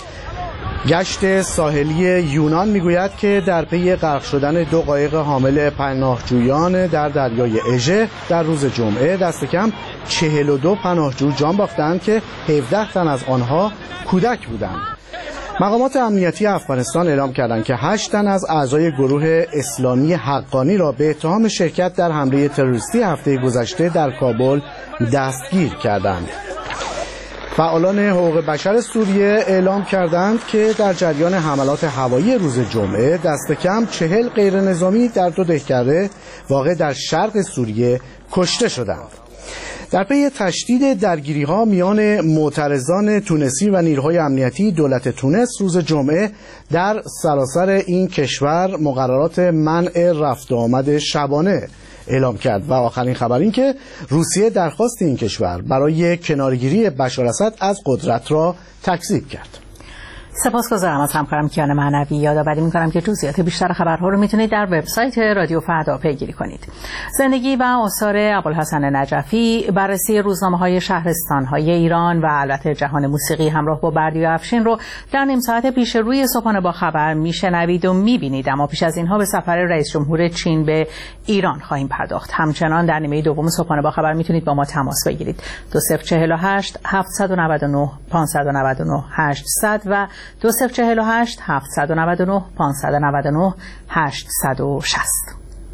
گشت ساحلی یونان میگوید که در پی غرق شدن دو قایق حامل پناهجویان در دریای اژه در روز جمعه دست کم چهل و دو پناهجو جان باختند که هفده تن از آنها کودک بودند. مقامات امنیتی افغانستان اعلام کردند که هشت تن از اعضای گروه اسلامی حقانی را به اتهام شرکت در حمله تروریستی هفته گذشته در کابل دستگیر کردند. فعالان حقوق بشر سوریه اعلام کردند که در جریان حملات هوایی روز جمعه دست کم چهل غیر نظامی در دو دهکده واقع در شرق سوریه کشته شدند. در پی تشدید درگیری‌ها میان معترضان تونسی و نیروهای امنیتی دولت تونس روز جمعه در سراسر این کشور مقررات منع رفت و آمد شبانه اعلام کرد و آخرین خبر این که روسیه درخواست این کشور برای کنارگیری بشار اسد از قدرت را تکذیب کرد. سپاسگزارم از همکارم کیان معنوی. یادآوری می‌کنم که جزئیات بیشتر خبرها رو میتونید در وبسایت رادیو فردا پیگیری کنید. زندگی و آثار ابوالحسن نجفی، بررسی روزنامه‌های شهرستان‌های ایران و البته جهان موسیقی همراه با بردی و افشین رو در نیم ساعت پیش روی صبحانه با خبر میشنوید و میبینید. اما پیش از اینها به سفر رئیس جمهور چین به ایران خواهیم پرداخت. همچنان در نیمه دوم صبحانه با خبر میتونید با ما تماس بگیرید. دو صفر چهل و هشت هفتصد و نود و نه پانصد و نود و نه هشتصد و دو صفر چهل و هشت هفتصد و نود و نه پانصد و نود و نه هشتصد و شصت.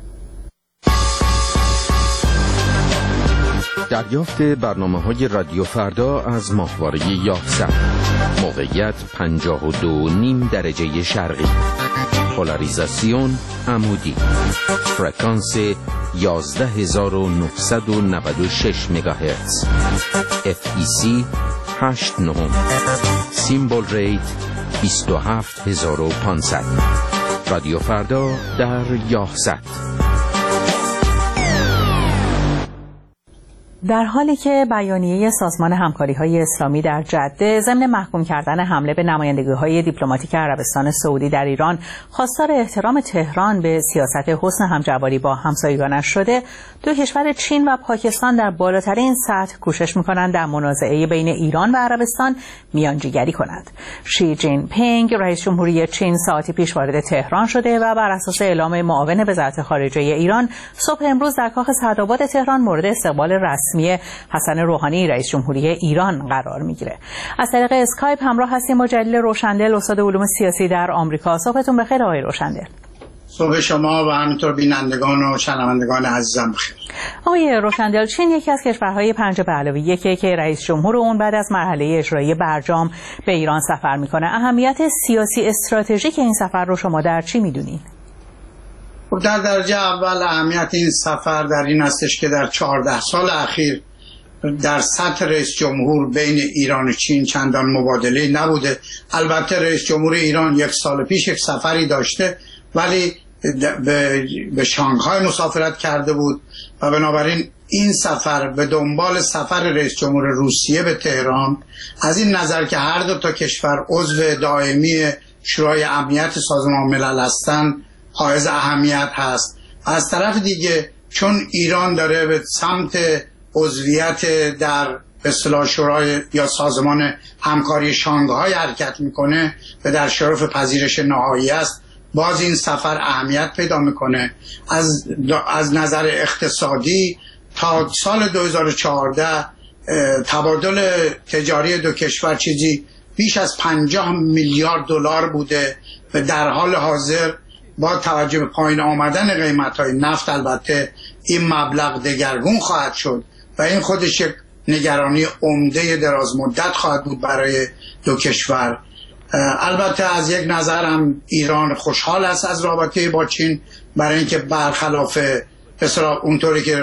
دریافت برنامه‌های رادیو فردا از ماهواره یاهصد. موقعیت پنجاه و دو نیم درجه شرقی. پولاریزاسیون عمودی. فرکانس یازده هزار و نهصد و نود و شش مگاهرتز. اف ای سی هشت نه. سیمبل ریت بیست و هفت هزار و پانصد. رادیو فردا در یاهصد. در حالی که بیانیه سازمان همکاری‌های اسلامی در جده ضمن محکوم کردن حمله به نمایندگی‌های دیپلماتیک عربستان سعودی در ایران خواستار احترام تهران به سیاست حسن همجواری با همسایگانش شده، دو کشور چین و پاکستان در بالاترین سطح کوشش می‌کنند در منازعه بین ایران و عربستان میانجیگری کنند. شی جین پینگ رئیس جمهوری چین ساعتی پیش وارد تهران شده و بر اساس اعلام معاون وزارت خارجه ایران صبح امروز در کاخ سعدآباد تهران مورد استقبال رسمی حسن روحانی رئیس جمهوری ایران قرار میگیره. از طریق اسکایپ همراه هستیم با جلیل روشندل، استاد علوم سیاسی در آمریکا. صبحتون بخیر آقای روشندل. صبح شما و همینطور بینندگان و شنوندگان عزیزم بخیر. آقای روشندل، چین یکی از کشورهای پنج به علاوه یکی که رئیس جمهور اون بعد از مرحله اجرایی برجام به ایران سفر میکنه. اهمیت سیاسی استراتژیک این سفر رو شما در چی میدونید؟ در درجه اول اهمیت این سفر در این استش که در چهارده سال اخیر در سطح رئیس جمهور بین ایران و چین چندان مبادله نبوده. البته رئیس جمهور ایران یک سال پیش یک سفری داشته ولی به شانگهای مسافرت کرده بود و بنابراین این سفر به دنبال سفر رئیس جمهور روسیه به تهران از این نظر که هر دو تا کشور عضو دائمی شورای امنیت سازمان ملل هستند حائز اهمیت هست. از طرف دیگه چون ایران داره به سمت عضویت در به اصطلاح شورای یا سازمان همکاری شانگهای حرکت میکنه و در شرف پذیرش نهایی است، باز این سفر اهمیت پیدا میکنه. از از نظر اقتصادی تا سال دو هزار و چهارده تبادل تجاری دو کشور چیزی بیش از پنجاه میلیارد دلار بوده و در حال حاضر با توجه به پایین آمدن قیمت‌های نفت البته این مبلغ دگرگون خواهد شد و این خودش یک نگرانی عمده دراز مدت خواهد بود برای دو کشور. البته از یک نظر هم ایران خوشحال است از رابطه با چین، برای اینکه برخلاف مثلا اونطوری که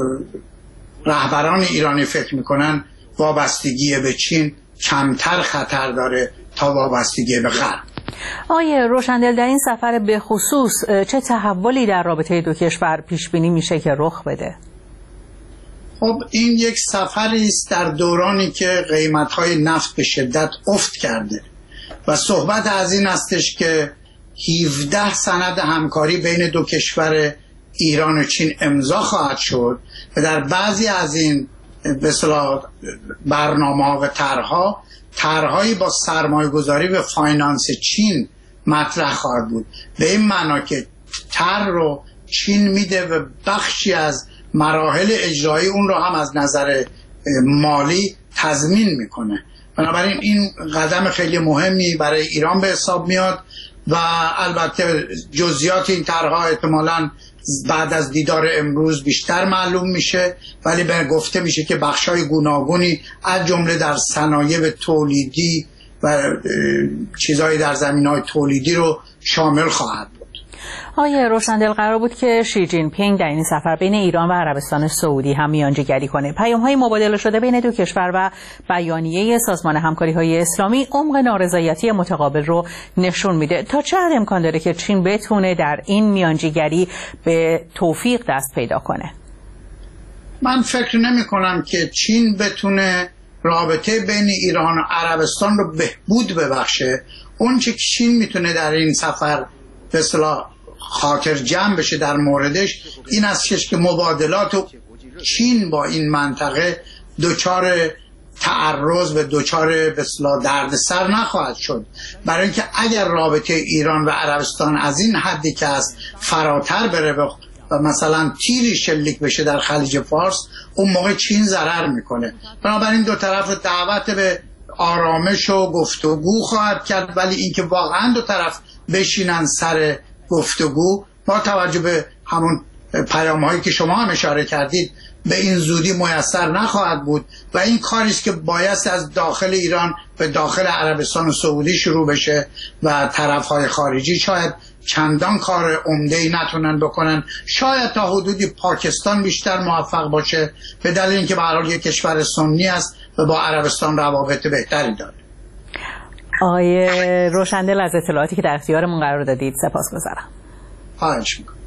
رهبران ایرانی فکر میکنن وابستگی به چین کمتر خطر داره تا وابستگی به غرب. آقای روشندل، در این سفر به خصوص چه تحولی در رابطه دو کشور پیش بینی میشه که رخ بده؟ خب این یک سفری است در دورانی که قیمت‌های نفت به شدت افت کرده و صحبت از این استش که هفده سند همکاری بین دو کشور ایران و چین امضا خواهد شد و در بعضی از این به اصطلاح برنامه‌ها و طرح‌ها طرح‌هایی با سرمایه‌گذاری و فاینانس چین مطرح خواهد بود. به این معنا که طرح رو چین میده و بخشی از مراحل اجرایی اون رو هم از نظر مالی تضمین میکنه. بنابراین این قدم خیلی مهمی برای ایران به حساب میاد و البته جزئیات این طرح‌ها احتمالاً بعد از دیدار امروز بیشتر معلوم میشه، ولی به گفته میشه که بخش‌های گوناگونی از جمله در صنایع تولیدی و چیزهایی در زمینه‌های تولیدی رو شامل خواهد بود. آقای روشندل، قرار بود که شی جین پینگ در این سفر بین ایران و عربستان سعودی هم میانجیگری کنه. پیام‌های مبادله شده بین دو کشور و بیانیه سازمان همکاری‌های اسلامی عمق نارضایتی متقابل رو نشون میده. تا چه حد امکان داره که چین بتونه در این میانجیگری به توفیق دست پیدا کنه؟ من فکر نمی‌کنم که چین بتونه رابطه بین ایران و عربستان رو بهبود ببخشه. اون چه چین میتونه در این سفر به اصطلاح خاطر جمع بشه در موردش این است که مبادلات و چین با این منطقه دوچار تعرض و دوچار به اصطلاح دردسر نخواهد شد، برای اینکه اگر رابطه ایران و عربستان از این حدی که است فراتر بره و مثلا تیری شلیک بشه در خلیج فارس، اون موقع چین ضرر میکنه. بنابراین دو طرف دعوت به آرامش و گفتگو خواهد کرد، ولی اینکه واقعا دو طرف بشینن سر گفتگو با توجه به همون پیام‌هایی که شما هم اشاره کردید به این زودی میسر نخواهد بود و این کاری است که باید از داخل ایران به داخل عربستان و سعودی شروع بشه و طرف‌های خارجی شاید چندان کار عمده‌ای نتونن بکنن. شاید تا حدودی پاکستان بیشتر موفق باشه به دلیل اینکه به هر حال یک کشور سنی است و با عربستان روابط بهتری داره. آقای روشندل، از اطلاعاتی که در اختیارمون قرار دادید سپاسگزارم. خواهش می‌کنم.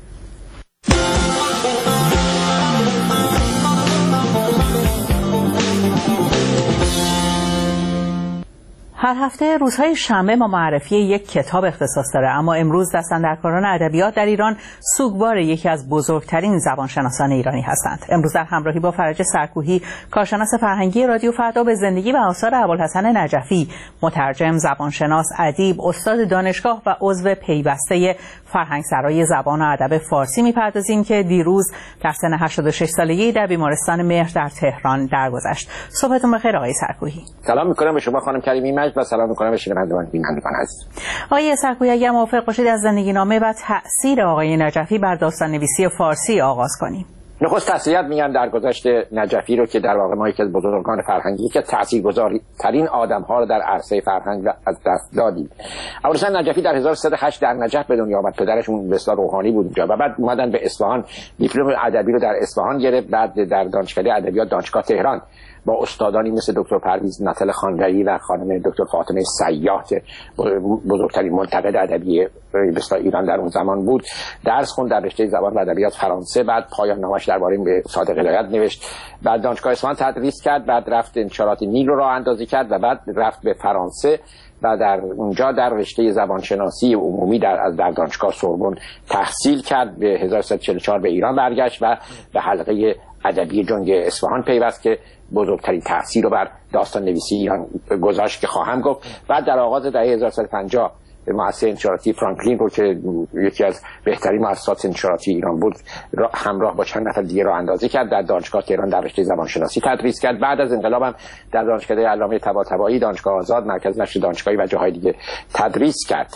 هر هفته روزهای شنبه ما معرفی یک کتاب اختصاص داره، اما امروز دستاندرکاران ادبیات در ایران سوگوار یکی از بزرگترین زبانشناسان ایرانی هستند. امروز در همراهی با فرج سرکوهی، کارشناس فرهنگی رادیو فردا، به زندگی و آثار ابوالحسن نجفی، مترجم، زبانشناس، ادیب، استاد دانشگاه و عضو پیوسته فرهنگسرای زبان و ادب فارسی میپردازیم که دیروز در سن هشتاد و شش سالگی در بیمارستان مهر در تهران درگذشت. صبحتون بخیر آقای سرکوهی. سلام میکنم به شما خانم کریمی مجد و سلام میکنم به شنوندگان بینندگان عزیز. آقای سرکوهی، اگر موافق باشید از زندگی نامه و تأثیر آقای نجفی بر داستان نویسی فارسی آغاز کنیم. نخست تسلیت میگم در گذشت نجفی رو که در واقع ما یکی از بزرگان فرهنگی که تاثیرگذاری ترین آدم ها رو در عرصه فرهنگ از دست دادیم. ابوالحسن نجفی در هزار و سیصد و هشت در نجف به دنیا آمد. پدرش اون بسیار روحانی بود اونجا و بعد اومدن به اصفهان، دیپلم ادبی رو در اصفهان گرفت. بعد در دانشکده ادبیات دانشگاه تهران با استادانی مثل دکتر پرویز ناتل خانلری و خانم دکتر فاطمه سیاح که بزرگترین منتقد ادبی بسیار ایران در اون زمان بود درس خوند در رشته زبان و ادبیات فرانسه. بعد پایان نامش درباره به صادق الهیات نوشت. بعد دانشگاه اصفهان تدریس کرد. بعد رفت انشارات نیل رو راه اندازی کرد و بعد رفت به فرانسه و در اونجا در رشته زبانشناسی عمومی در از در دانشگاه سوربن تحصیل کرد. به هزار و سیصد و چهل و چهار به ایران برگشت و به حلقه ادبی جنگ اصفهان پیوست که بزرگترین تاثیر رو بر داستان نویسی ایران گذاشت که خواهم گفت. بعد در آغاز دهه هزار و سیصد و پنجاه مؤسسه انشاراتی فرانکلین رو که یکی از بهترین مؤسسات انشاراتی ایران بود همراه با چند نفر دیگه راه اندازی کرد. در دانشگاه تهران در رشته زبانشناسی تدریس کرد. بعد از انقلاب هم در دانشکده علامه طباطبایی، دانشگاه آزاد، مرکز نشر دانشگاهی و جاهای دیگه تدریس کرد.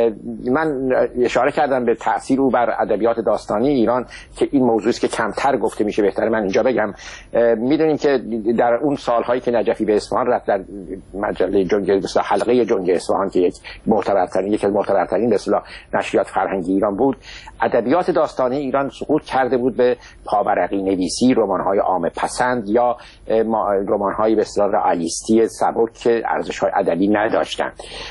من اشاره کردم به تأثیر او بر ادبیات داستانی ایران که این موضوعی است که کمتر گفته میشه، بهتره من اینجا بگم. میدونیم که در اون سالهایی که نجفی به اصفهان رفت در مجله جنگ مثلا حلقه جنگ اصفهان که یک معتبر یکی از معتبرترین به اصطلاح نشریات فرهنگی ایران بود، ادبیات داستانی ایران سقوط کرده بود به پاورقی نویسی، رمان‌های عامه پسند یا رمان‌های به اصطلاح رئالیستی سبک که ارزش‌های ادبی نداشتند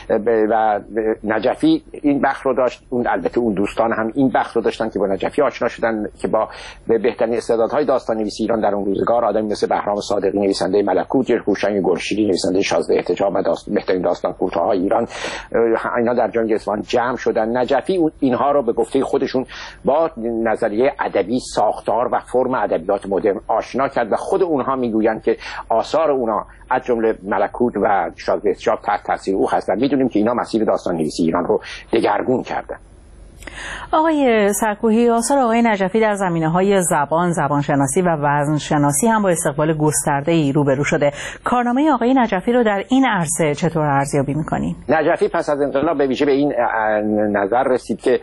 و نجفی این بخت رو داشت. اون البته اون دوستان هم این بخت رو داشتن که با نجفی آشنا شدن که با بهترین استعدادهای داستان نویسی ایران در اون روزگار آدمی مثل بهرام صادقی نویسنده ملکوت، یا هوشنگ گلشیری نویسنده شازده احتجاب و داست... بهترین داستان کوتاه‌های ایران اینا در جنگ اصفهان جمع شدن. نجفی اینها رو به گفته خودشون با نظریه ادبی، ساختار و فرم ادبیات مدرن آشنا کرد و خود اونها میگویند که آثار اونها از جمله ملکوت و شازده احتجاب تحت تاثیر او هستند. میدونیم که اینا مسیر داستان نویسی ایران رو دگرگون کردن. آقای سرکوهی، آثار آقای نجفی در زمینه‌های زبان، زبانشناسی و وزنشناسی هم با استقبال گسترده‌ای روبرو شده. کارنامه آقای نجفی رو در این عرصه چطور ارزیابی می‌کنید؟ نجفی پس از انقلاب به ویژه به این نظر رسید که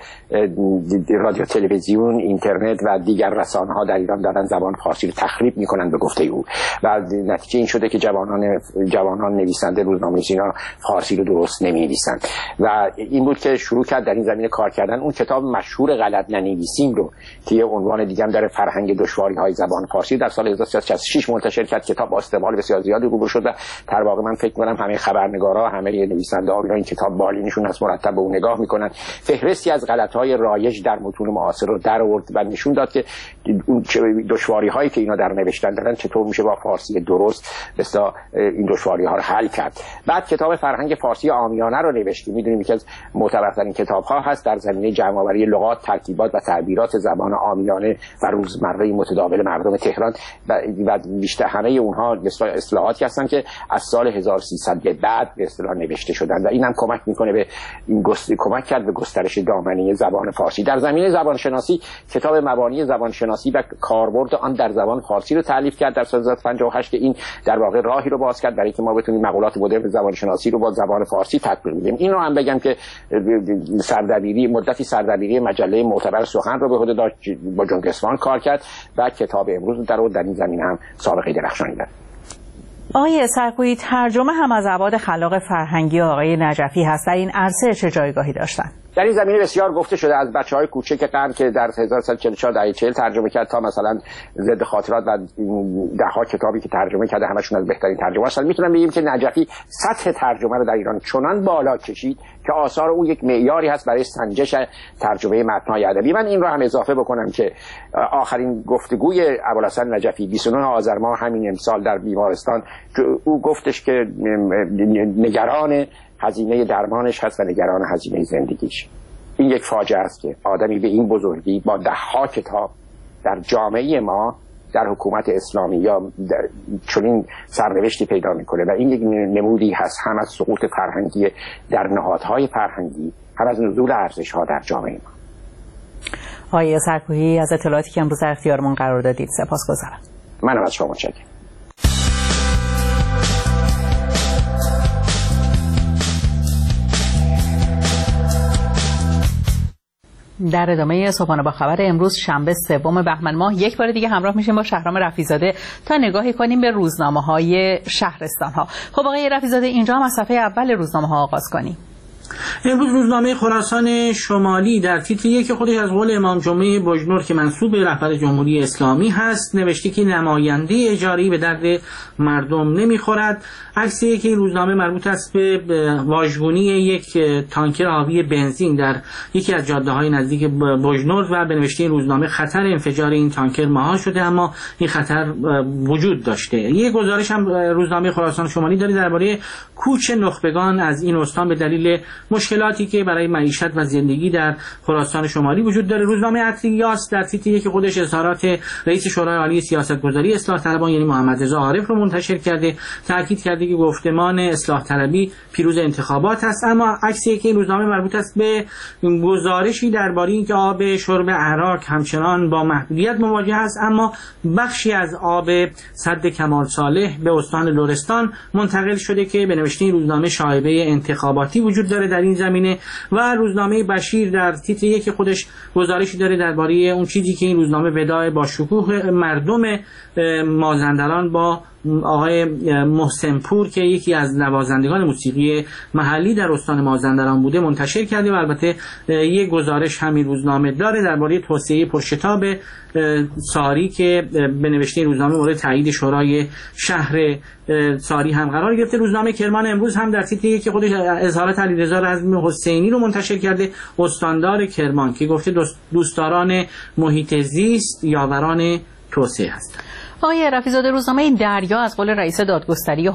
رادیو، تلویزیون، اینترنت و دیگر رسانه‌ها در ایران دارن زبان فارسی رو تخریب می‌کنن به گفته او و نتیجه این شده که جوانان جوانان نویسنده روزنامه‌نویسان فارسی رو درست نمی‌نویسن و این بود که شروع کرد در این زمینه کار کردن. اون کتاب مشهور غلط ننویسیم رو که یه عنوان دیگه هم داره، فرهنگ دشواری‌های زبان فارسی، در سال هزار و سیصد و شصت و شش منتشر کرد. کتاب با استقبال بسیار زیادی روبرو شد و در واقع من فکر می‌کنم همه خبرنگارا، همه نویسنده‌ها اینا این کتاب بالینشون از مرتب به اون نگاه می‌کنن. فهرستی از غلط‌های رایج در متون معاصر رو در آورد و نشون داد که اون دشواری‌هایی که اینا در نوشتن دارن چطور میشه با فارسی درست مثلا این دشواری‌ها رو حل کرد. بعد کتاب فرهنگ فارسی عامیانه رو نوشت. می‌دونیم که از معتبرترین کتاب‌ها هست در زمینه جمع‌آوری لغات، ترکیبات و تعبیرات زبان عامیانه و روزمره متداول مردم تهران و بیشتر همه اونها اصطلاحاتی هستن که از سال هزار و سیصد به بعد به اصطلاح نوشته شدن و این هم کمک میکنه به این گست... کمک کرد به گسترش دامنه زبان فارسی. در زمینه زبان شناسی کتاب مبانی زبان شناسی و کاربرد آن در زبان فارسی رو تألیف کرد در سال هزار و سیصد و پنجاه و هشت که این در واقع راهی رو باز کرد برای اینکه ما بتونیم مقولات مدرن زبان شناسی رو با زبان فارسی تطبیق بدیم. این رو هم بگم که سردبیری مدتی سردبیری مجله معتبر سخن رو به عهده داشت، با جنگ اصفهان کار کرد و کتاب امروز در در این زمینه هم سابقه درخشانی دارد. آقای سرکویی، ترجمه هم از ابعاد خلاق فرهنگی آقای نجفی هست. در این عرصه چه جایگاهی داشتن؟ در این زمینه بسیار گفته شده، از بچهای کوچک قرن که در هزار و سیصد و چهل و چهار دهه چهل ترجمه کرد تا مثلا ضد خاطرات و دهها کتابی که ترجمه کرده همشون از بهترین ترجمه هستند. میتونم بگیم که نجفی سطح ترجمه رو در ایران چنان بالا کشید که آثار او یک معیاری هست برای سنجش ترجمه متن‌های ادبی. من این رو هم اضافه بکنم که آخرین گفتگوی ابوالحسن نجفی بیست و نه آذر ماه همین امسال در بیمارستان او گفتش که نگران هزینه درمانش هست و نگران هزینه زندگیش. این یک فاجعه است که آدمی به این بزرگی با ده‌ها کتاب در جامعه ما در حکومت اسلامی یا چنین سرنوشتی پیدا میکنه و این یک نمودی هست هم از سقوط فرهنگی در نهادهای فرهنگی، هم از نزول ارزش‌ها در جامعه ما. آقای سرکوهی، از اطلاعاتی که امروز در اختیارمون قرار دادید سپاسگزارم. منم از شما متشکرم. در ادامه صبحانه با خبر امروز شنبه سوم بهمن ماه یک بار دیگه همراه میشیم با شهرام رفیع‌زاده تا نگاهی کنیم به روزنامه‌های شهرستان‌ها. خب آقای رفیع‌زاده، اینجا هم از صفحه اول روزنامه‌ها آغاز کنیم. امروز روزنامه خراسان شمالی در تیتر یک خودش از قول امام جمعه بجنورد که منسوب به رهبر جمهوری اسلامی هست نوشته که نماینده اجاری به درد مردم نمیخورد. عکس یک روزنامه مربوط است به واژگونی یک تانکر آبی بنزین در یکی از جاده‌های نزدیک بجنورد و به نوشته روزنامه خطر انفجار این تانکر مهار شده، اما این خطر وجود داشته. یک گزارش هم روزنامه خراسان شمالی داره درباره کوچ نخبگان از این استان به دلیل مشکلاتی که برای معیشت و زندگی در خراسان شمالی وجود داره. روزنامه اطریاس در تیتر یک خودش اظهارات رئیس شورای عالی سیاستگذاری اصلاح طلبان یعنی محمد رضا عارف رو منتشر کرده، تاکید کرده که گفتمان اصلاح طلبی پیروز انتخابات است. اما عکسی که این روزنامه مربوط است به گزارشی درباره اینکه آب شرب عراق همچنان با محدودیت مواجه است، اما بخشی از آب سد کمال صالح به استان لرستان منتقل شده که به نوشته این روزنامه شایبه انتخاباتی وجود داره در این زمینه. و روزنامه بشیر در تیتر یک خودش گزارشی داره درباره اون چیزی که این روزنامه وداع با شکوه مردم مازندران با آقای محسن پور که یکی از نوازندگان موسیقی محلی در استان مازندران بوده منتشر کرده و البته یک گزارش همین روزنامه داره درباره توسعه پرشتاب ساری که به نوشته روزنامه مورد تایید شورای شهر ساری هم قرار گرفته. روزنامه کرمان امروز هم در تیتر یک خودش اظهارات علیرضا رزمی حسینی رو منتشر کرده، استاندار کرمان، که گفته دوستداران محیط زیست یاوران توسعه هستند. آقای رفیع‌زاده، روزنامه دریا از قول رئیس دادگستری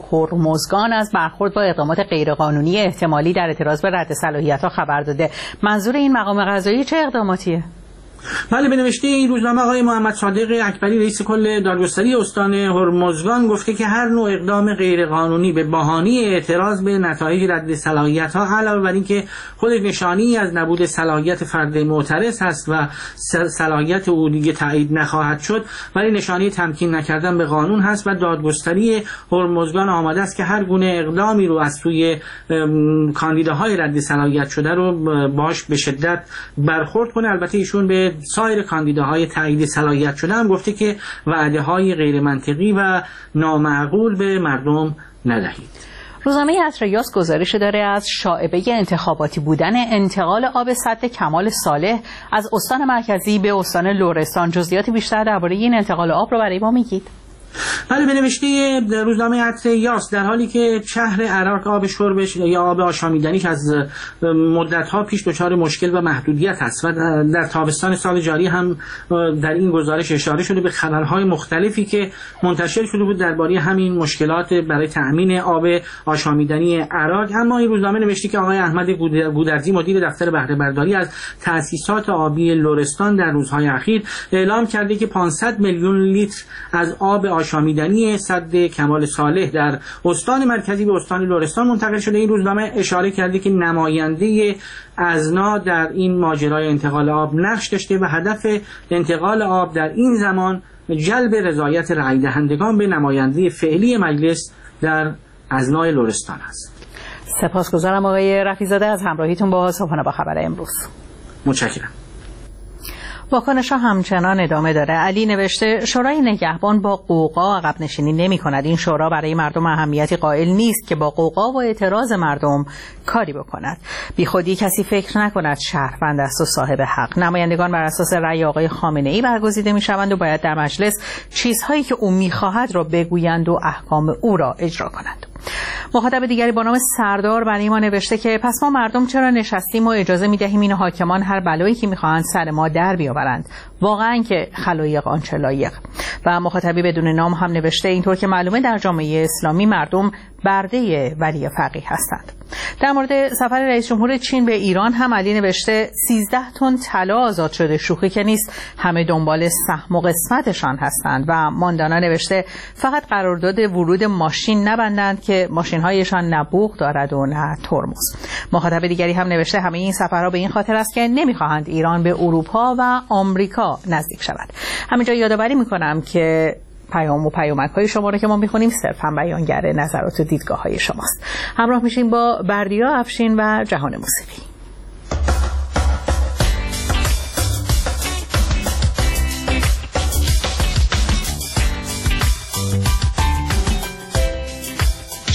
هرمزگان از برخورد با اقدامات غیرقانونی احتمالی در اعتراض به رد صلاحیت‌ها خبر داده. منظور این مقام قضایی چه اقداماتیه؟ بله، به نوشته این روزنامه آقای محمد صادق اکبری رئیس کل دادگستری استان هرمزگان گفته که هر نوع اقدام غیرقانونی به بهانه اعتراض به نتایج رد صلاحیت‌ها علاوه بر اینکه خود نشانی از نبود صلاحیت فرد معترض هست و صلاحیت او دیگه تایید نخواهد شد، ولی نشانی تمکین نکردن به قانون هست و دادگستری هرمزگان آماده است که هر گونه اقدامی رو از سوی کاندیداهای رد صلاحیت شده رو باش به شدت برخورد کنه. البته ایشون به سایر کاندیداهای تایید صلاحیت شده هم گفته که وعده‌های غیر منطقی و نامعقول به مردم ندهید. روزنامه اطریاس گزارش داره از شائبه انتخاباتی بودن انتقال آب سد کمال صالح از استان مرکزی به استان لرستان. جزئیات بیشتر درباره این انتقال آب رو برای ما میگید؟ بله، به نوشته روزنامه اطریاس در حالی که شهر عراق آب شربش یا آب آشامیدنیش از مدت‌ها پیش دچار مشکل و محدودیت است و در تابستان سال جاری هم در این گزارش اشاره شده به خبرهای مختلفی که منتشر شده بود درباره همین مشکلات برای تأمین آب آشامیدنی عراق. اما این روزنامه نوشته که آقای احمد گودرزی مدیر دفتر بهره برداری از تأسیسات آبی لرستان در روزهای اخیر اعلام کرده که پانصد میلیون لیتر از آب آشامیدنی سد کمال صالح در استان مرکزی به استان لرستان منتقل شده. این روزنامه اشاره کرده که نماینده ازنا در این ماجرای انتقال آب نقش داشته و هدف انتقال آب در این زمان جلب رضایت رأی دهندگان به نماینده فعلی مجلس در ازنای لرستان است. سپاسگزارم آقای رفیع‌زاده از همراهیتون با صبحانه با خبر امروز. متشکرم. واکنش ها همچنان ادامه داره. علی نوشته شورای نگهبان با قوقا عقب نشینی نمی کند. این شورا برای مردم اهمیتی قائل نیست که با قوقا و اعتراض مردم کاری بکند. بی خودی کسی فکر نکند شهروند است و صاحب حق. نمایندگان بر اساس رأی آقای خامنه ای برگزیده می شوند و باید در مجلس چیزهایی که او می خواهد را بگویند و احکام او را اجرا کنند. مخاطب دیگری با نام سردار برای ما نوشته که پس ما مردم چرا نشستیم و اجازه می دهیم این حاکمان هر بلایی که می خواهند سر ما در بیاورند؟ واقعا که خلایق آنچه لایق. و مخاطبی بدون نام هم نوشته اینطور که معلومه در جامعه اسلامی مردم برده ولی فقیه هستند. در مورد سفر رئیس جمهور چین به ایران هم علی نوشته سیزده تن طلا آزاد شده، شوخی که نیست، همه دنبال سهم و قسمتشان هستند. و ماندانا نوشته فقط قرارداد ورود ماشین نبندند که ماشین‌هایشان نه بوق دارد و نه ترمز. مخاطب دیگری هم نوشته همه این سفرها به این خاطر است که نمی‌خواهند ایران به اروپا و آمریکا نزدیک شود. همینجا یادآوری می‌کنم که پیام و پیامک های شما رو که ما میخونیم صرفا بیانگر نظرات و دیدگاه های شماست. همراه میشیم با بردیا افشین و جهان موسیقی.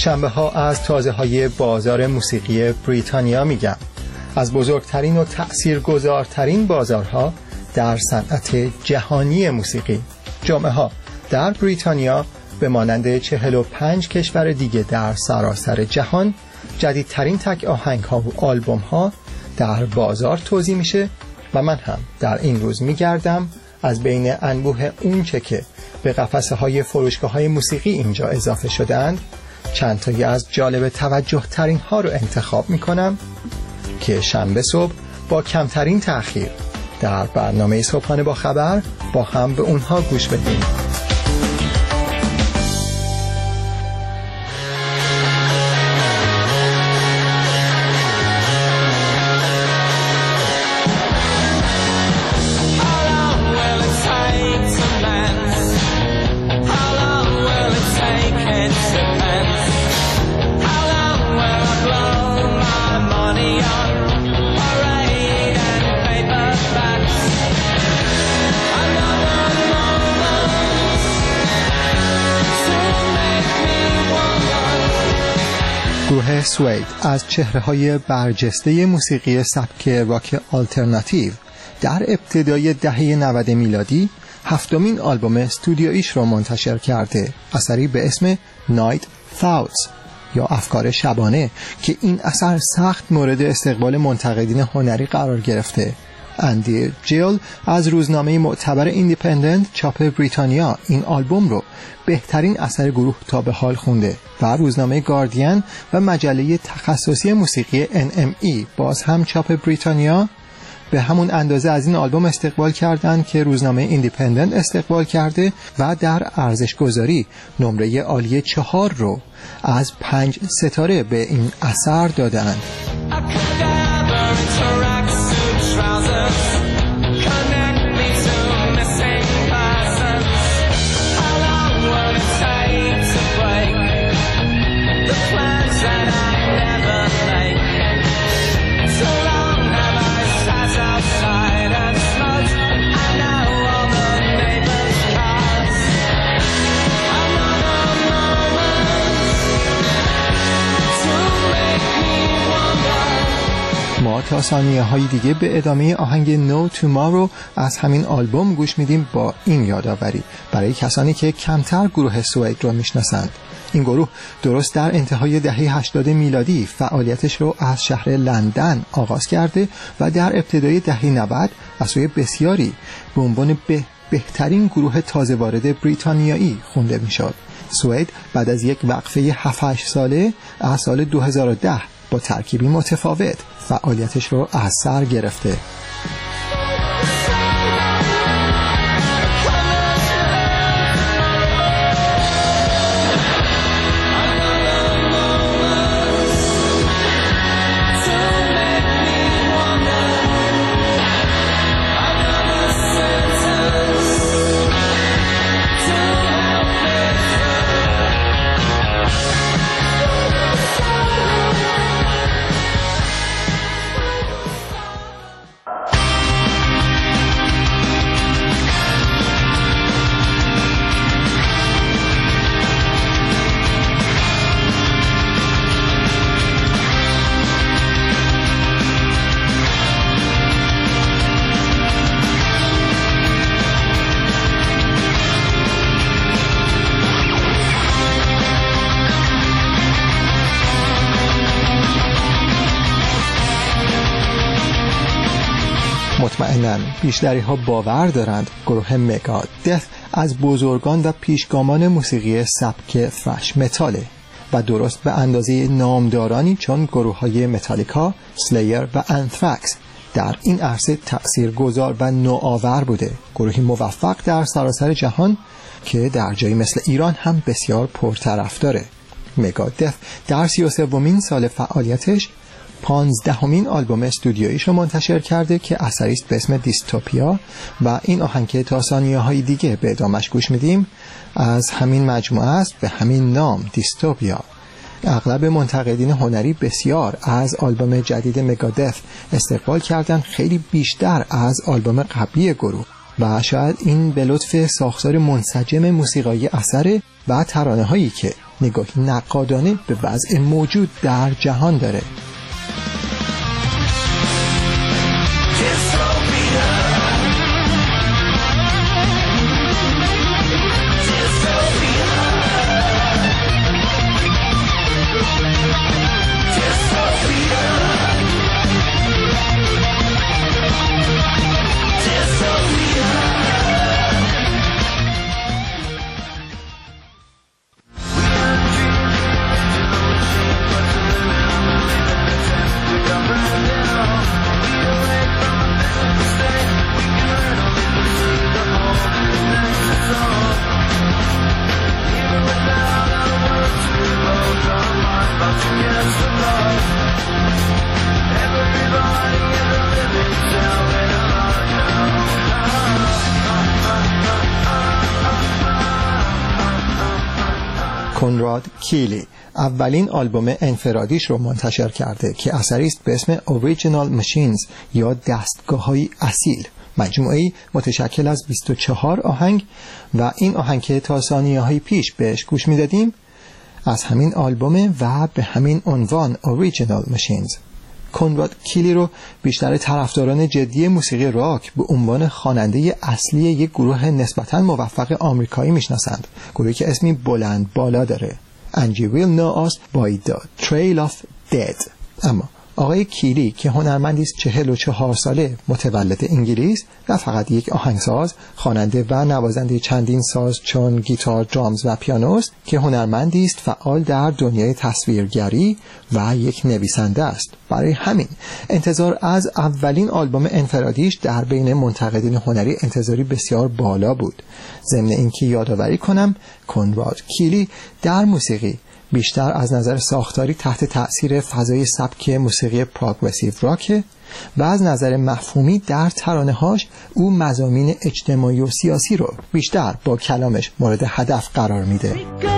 شنبه ها از تازه های بازار موسیقی بریتانیا میگم، از بزرگترین و تأثیرگذارترین بازارها در صنعت جهانی موسیقی. جمعه ها در بریتانیا به مانند چهل و پنج کشور دیگه در سراسر جهان جدیدترین تک آهنگ ها و آلبوم ها در بازار توزیع میشه و من هم در این روز میگردم از بین انبوه اونچه که به قفسه های فروشگاه های موسیقی اینجا اضافه شدند چند تایی از جالب توجه ترین ها رو انتخاب میکنم که شنبه صبح با کمترین تأخیر در برنامه صبحانه با خبر با هم به اونها گوش بدیم. گروه سوید از چهره‌های برجسته موسیقی سبک راک آلترناتیو در ابتدای دهه نود میلادی هفتمین آلبوم استودیویش رو منتشر کرده، اثری به اسم نایت ثاوتس یا افکار شبانه که این اثر سخت مورد استقبال منتقدین هنری قرار گرفته. اندی جیل از روزنامه معتبر ایندیپندنت چاپ بریتانیا این آلبوم رو بهترین اثر گروه تا به حال خونده و روزنامه گاردین و مجله تخصصی موسیقی ان ام ای باز هم چاپ بریتانیا به همون اندازه از این آلبوم استقبال کردند که روزنامه ایندیپندنت استقبال کرده و در ارزش گذاری نمره عالی چهار رو از پنج ستاره به این اثر دادند. ما تا ثانیه های دیگه به ادامه آهنگ No Tomorrow از همین آلبوم گوش میدیم با این یادآوری برای کسانی که کمتر گروه سوید رو میشناسند. این گروه درست در انتهای دهه هشتاد میلادی فعالیتش رو از شهر لندن آغاز کرده و در ابتدای دهه نود از سوی بسیاری به عنوان به بهترین گروه تازه وارد بریتانیایی خونده میشد. سوید بعد از یک وقفه هفت هشت ساله از سال دو هزار و ده با ترکیبی متفاوت فعالیتش رو از سر گرفته. مطمئناً بیشتری ها باور دارند گروه مگادث از بزرگان و پیشگامان موسیقی سبک ثرش متاله و درست به اندازه نامدارانی چون گروه های متالیکا، سلیر و انترکس در این عرصه تأثیرگذار و نوآور بوده. گروهی موفق در سراسر جهان که در جایی مثل ایران هم بسیار پرطرفداره. مگادث در سی و سومین سال فعالیتش پانزدهمین آلبوم استودیویش رو منتشر کرده که اثری است به اسم دیستوپیا و این آهنگ که تا ثانیه‌های دیگه به ادامش گوش میدیم از همین مجموعه است به همین نام دیستوپیا. اغلب منتقدین هنری بسیار از آلبوم جدید مگادث استقبال کردن، خیلی بیشتر از آلبوم قبلی گروه و شاید این به لطف ساختار منسجم موسیقایی اثر و ترانه هایی که نگاهی نقادانه به وضع موجود در جهان داره. کنراد کیلی اولین آلبوم انفرادیش رو منتشر کرده که اثری است به اسم Original Machines یا دستگاه‌های اصیل، مجموعه‌ای متشکل از بیست و چهار آهنگ و این آهنگ که تا ثانیه‌های پیش بهش گوش می‌دادیم از همین آلبومه و به همین عنوان Original Machines. کنراد کیلی رو بیشتر طرفداران جدی موسیقی راک به عنوان خواننده اصلی یک گروه نسبتاً موفق آمریکایی میشناسند، گروهی که اسمی بلند بالا داره And you will know us by the trail of dead. اما آقای کیلی که هنرمندی است چهل و چهار ساله، متولد انگلیس، نه فقط یک آهنگساز، خواننده و نوازنده چندین ساز چون گیتار، درامز و پیانوست، که هنرمندی است فعال در دنیای تصویرگری و یک نویسنده است. برای همین انتظار از اولین آلبوم انفرادیش در بین منتقدین هنری انتظاری بسیار بالا بود. ضمن اینکه یادآوری کنم کنراد کیلی در موسیقی بیشتر از نظر ساختاری تحت تأثیر فضای سبک موسیقی پروگرسیو راک و از نظر مفهومی در ترانه‌هاش او مضامین اجتماعی و سیاسی رو بیشتر با کلامش مورد هدف قرار میده.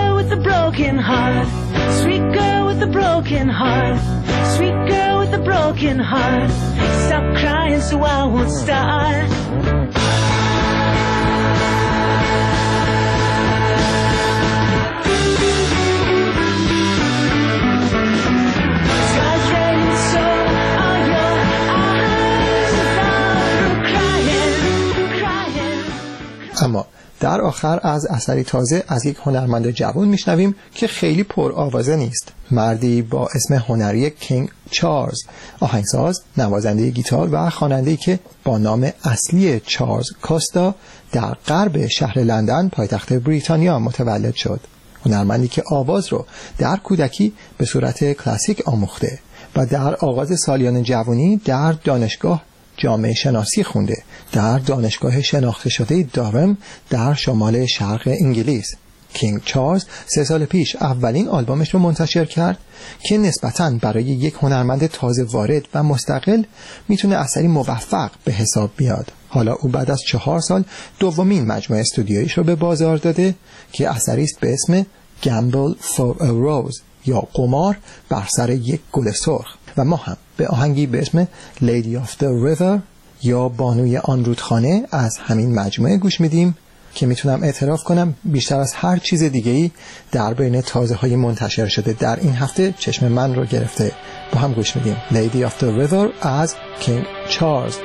اما در آخر از اثری تازه از یک هنرمند جوان میشنویم که خیلی پر آوازه نیست. مردی با اسم هنری کینگ چارلز، آهنگساز، نوازنده گیتار و خواننده‌ای که با نام اصلی چارلز کاستا در غرب شهر لندن پایتخت بریتانیا متولد شد. هنرمندی که آواز رو در کودکی به صورت کلاسیک آموخته و در آغاز سالیان جوانی در دانشگاه جامعه شناسی خونده در دانشگاه شناخته شده دارم در شمال شرق انگلیس. کینگ چارلز سه سال پیش اولین آلبومش رو منتشر کرد که نسبتاً برای یک هنرمند تازه وارد و مستقل میتونه اثری موفق به حساب بیاد. حالا او بعد از چهار سال دومین مجموعه استودیویش رو به بازار داده که اثری است به اسم Gamble for a Rose یا قمار بر سر یک گل سرخ، و ما هم به آهنگی به اسم Lady of the River یا بانوی آن رودخانه از همین مجموعه گوش میدیم که میتونم اعتراف کنم بیشتر از هر چیز دیگه‌ای در بین تازه های منتشر شده در این هفته چشم من رو گرفته. با هم گوش میدیم Lady of the River از کینگ چارلز.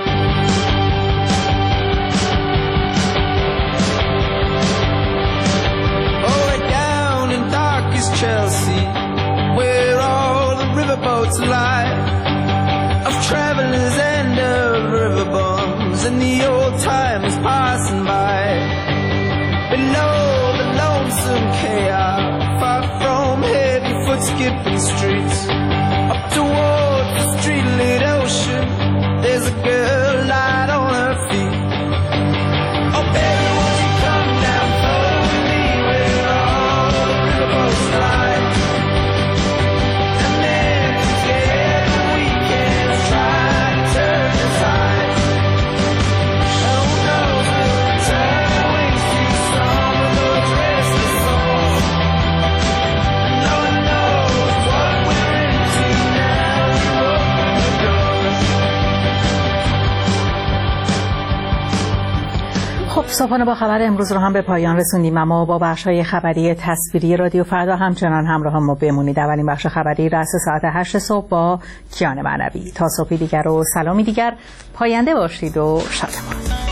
Chelsea, where all the riverboats lie, of travelers and of river bums, and the old timers passing by. Below the lonesome chaos, far from heavy foot skipping streets, up towards the street-lit ocean, there's a girl light on her feet. Oh baby, won't you come down for me, where all the riverboats lie? And then together خب صبحانه با خبر امروز رو هم به پایان رسوندیم، اما با بخش‌های خبری تصویری رادیو فردا همچنان همراه ما بمونید. اولین بخش خبری رأس ساعت هشت صبح با کیان معنوی. تا صبحی دیگر و سلامی دیگر، پاینده باشید و شادمان.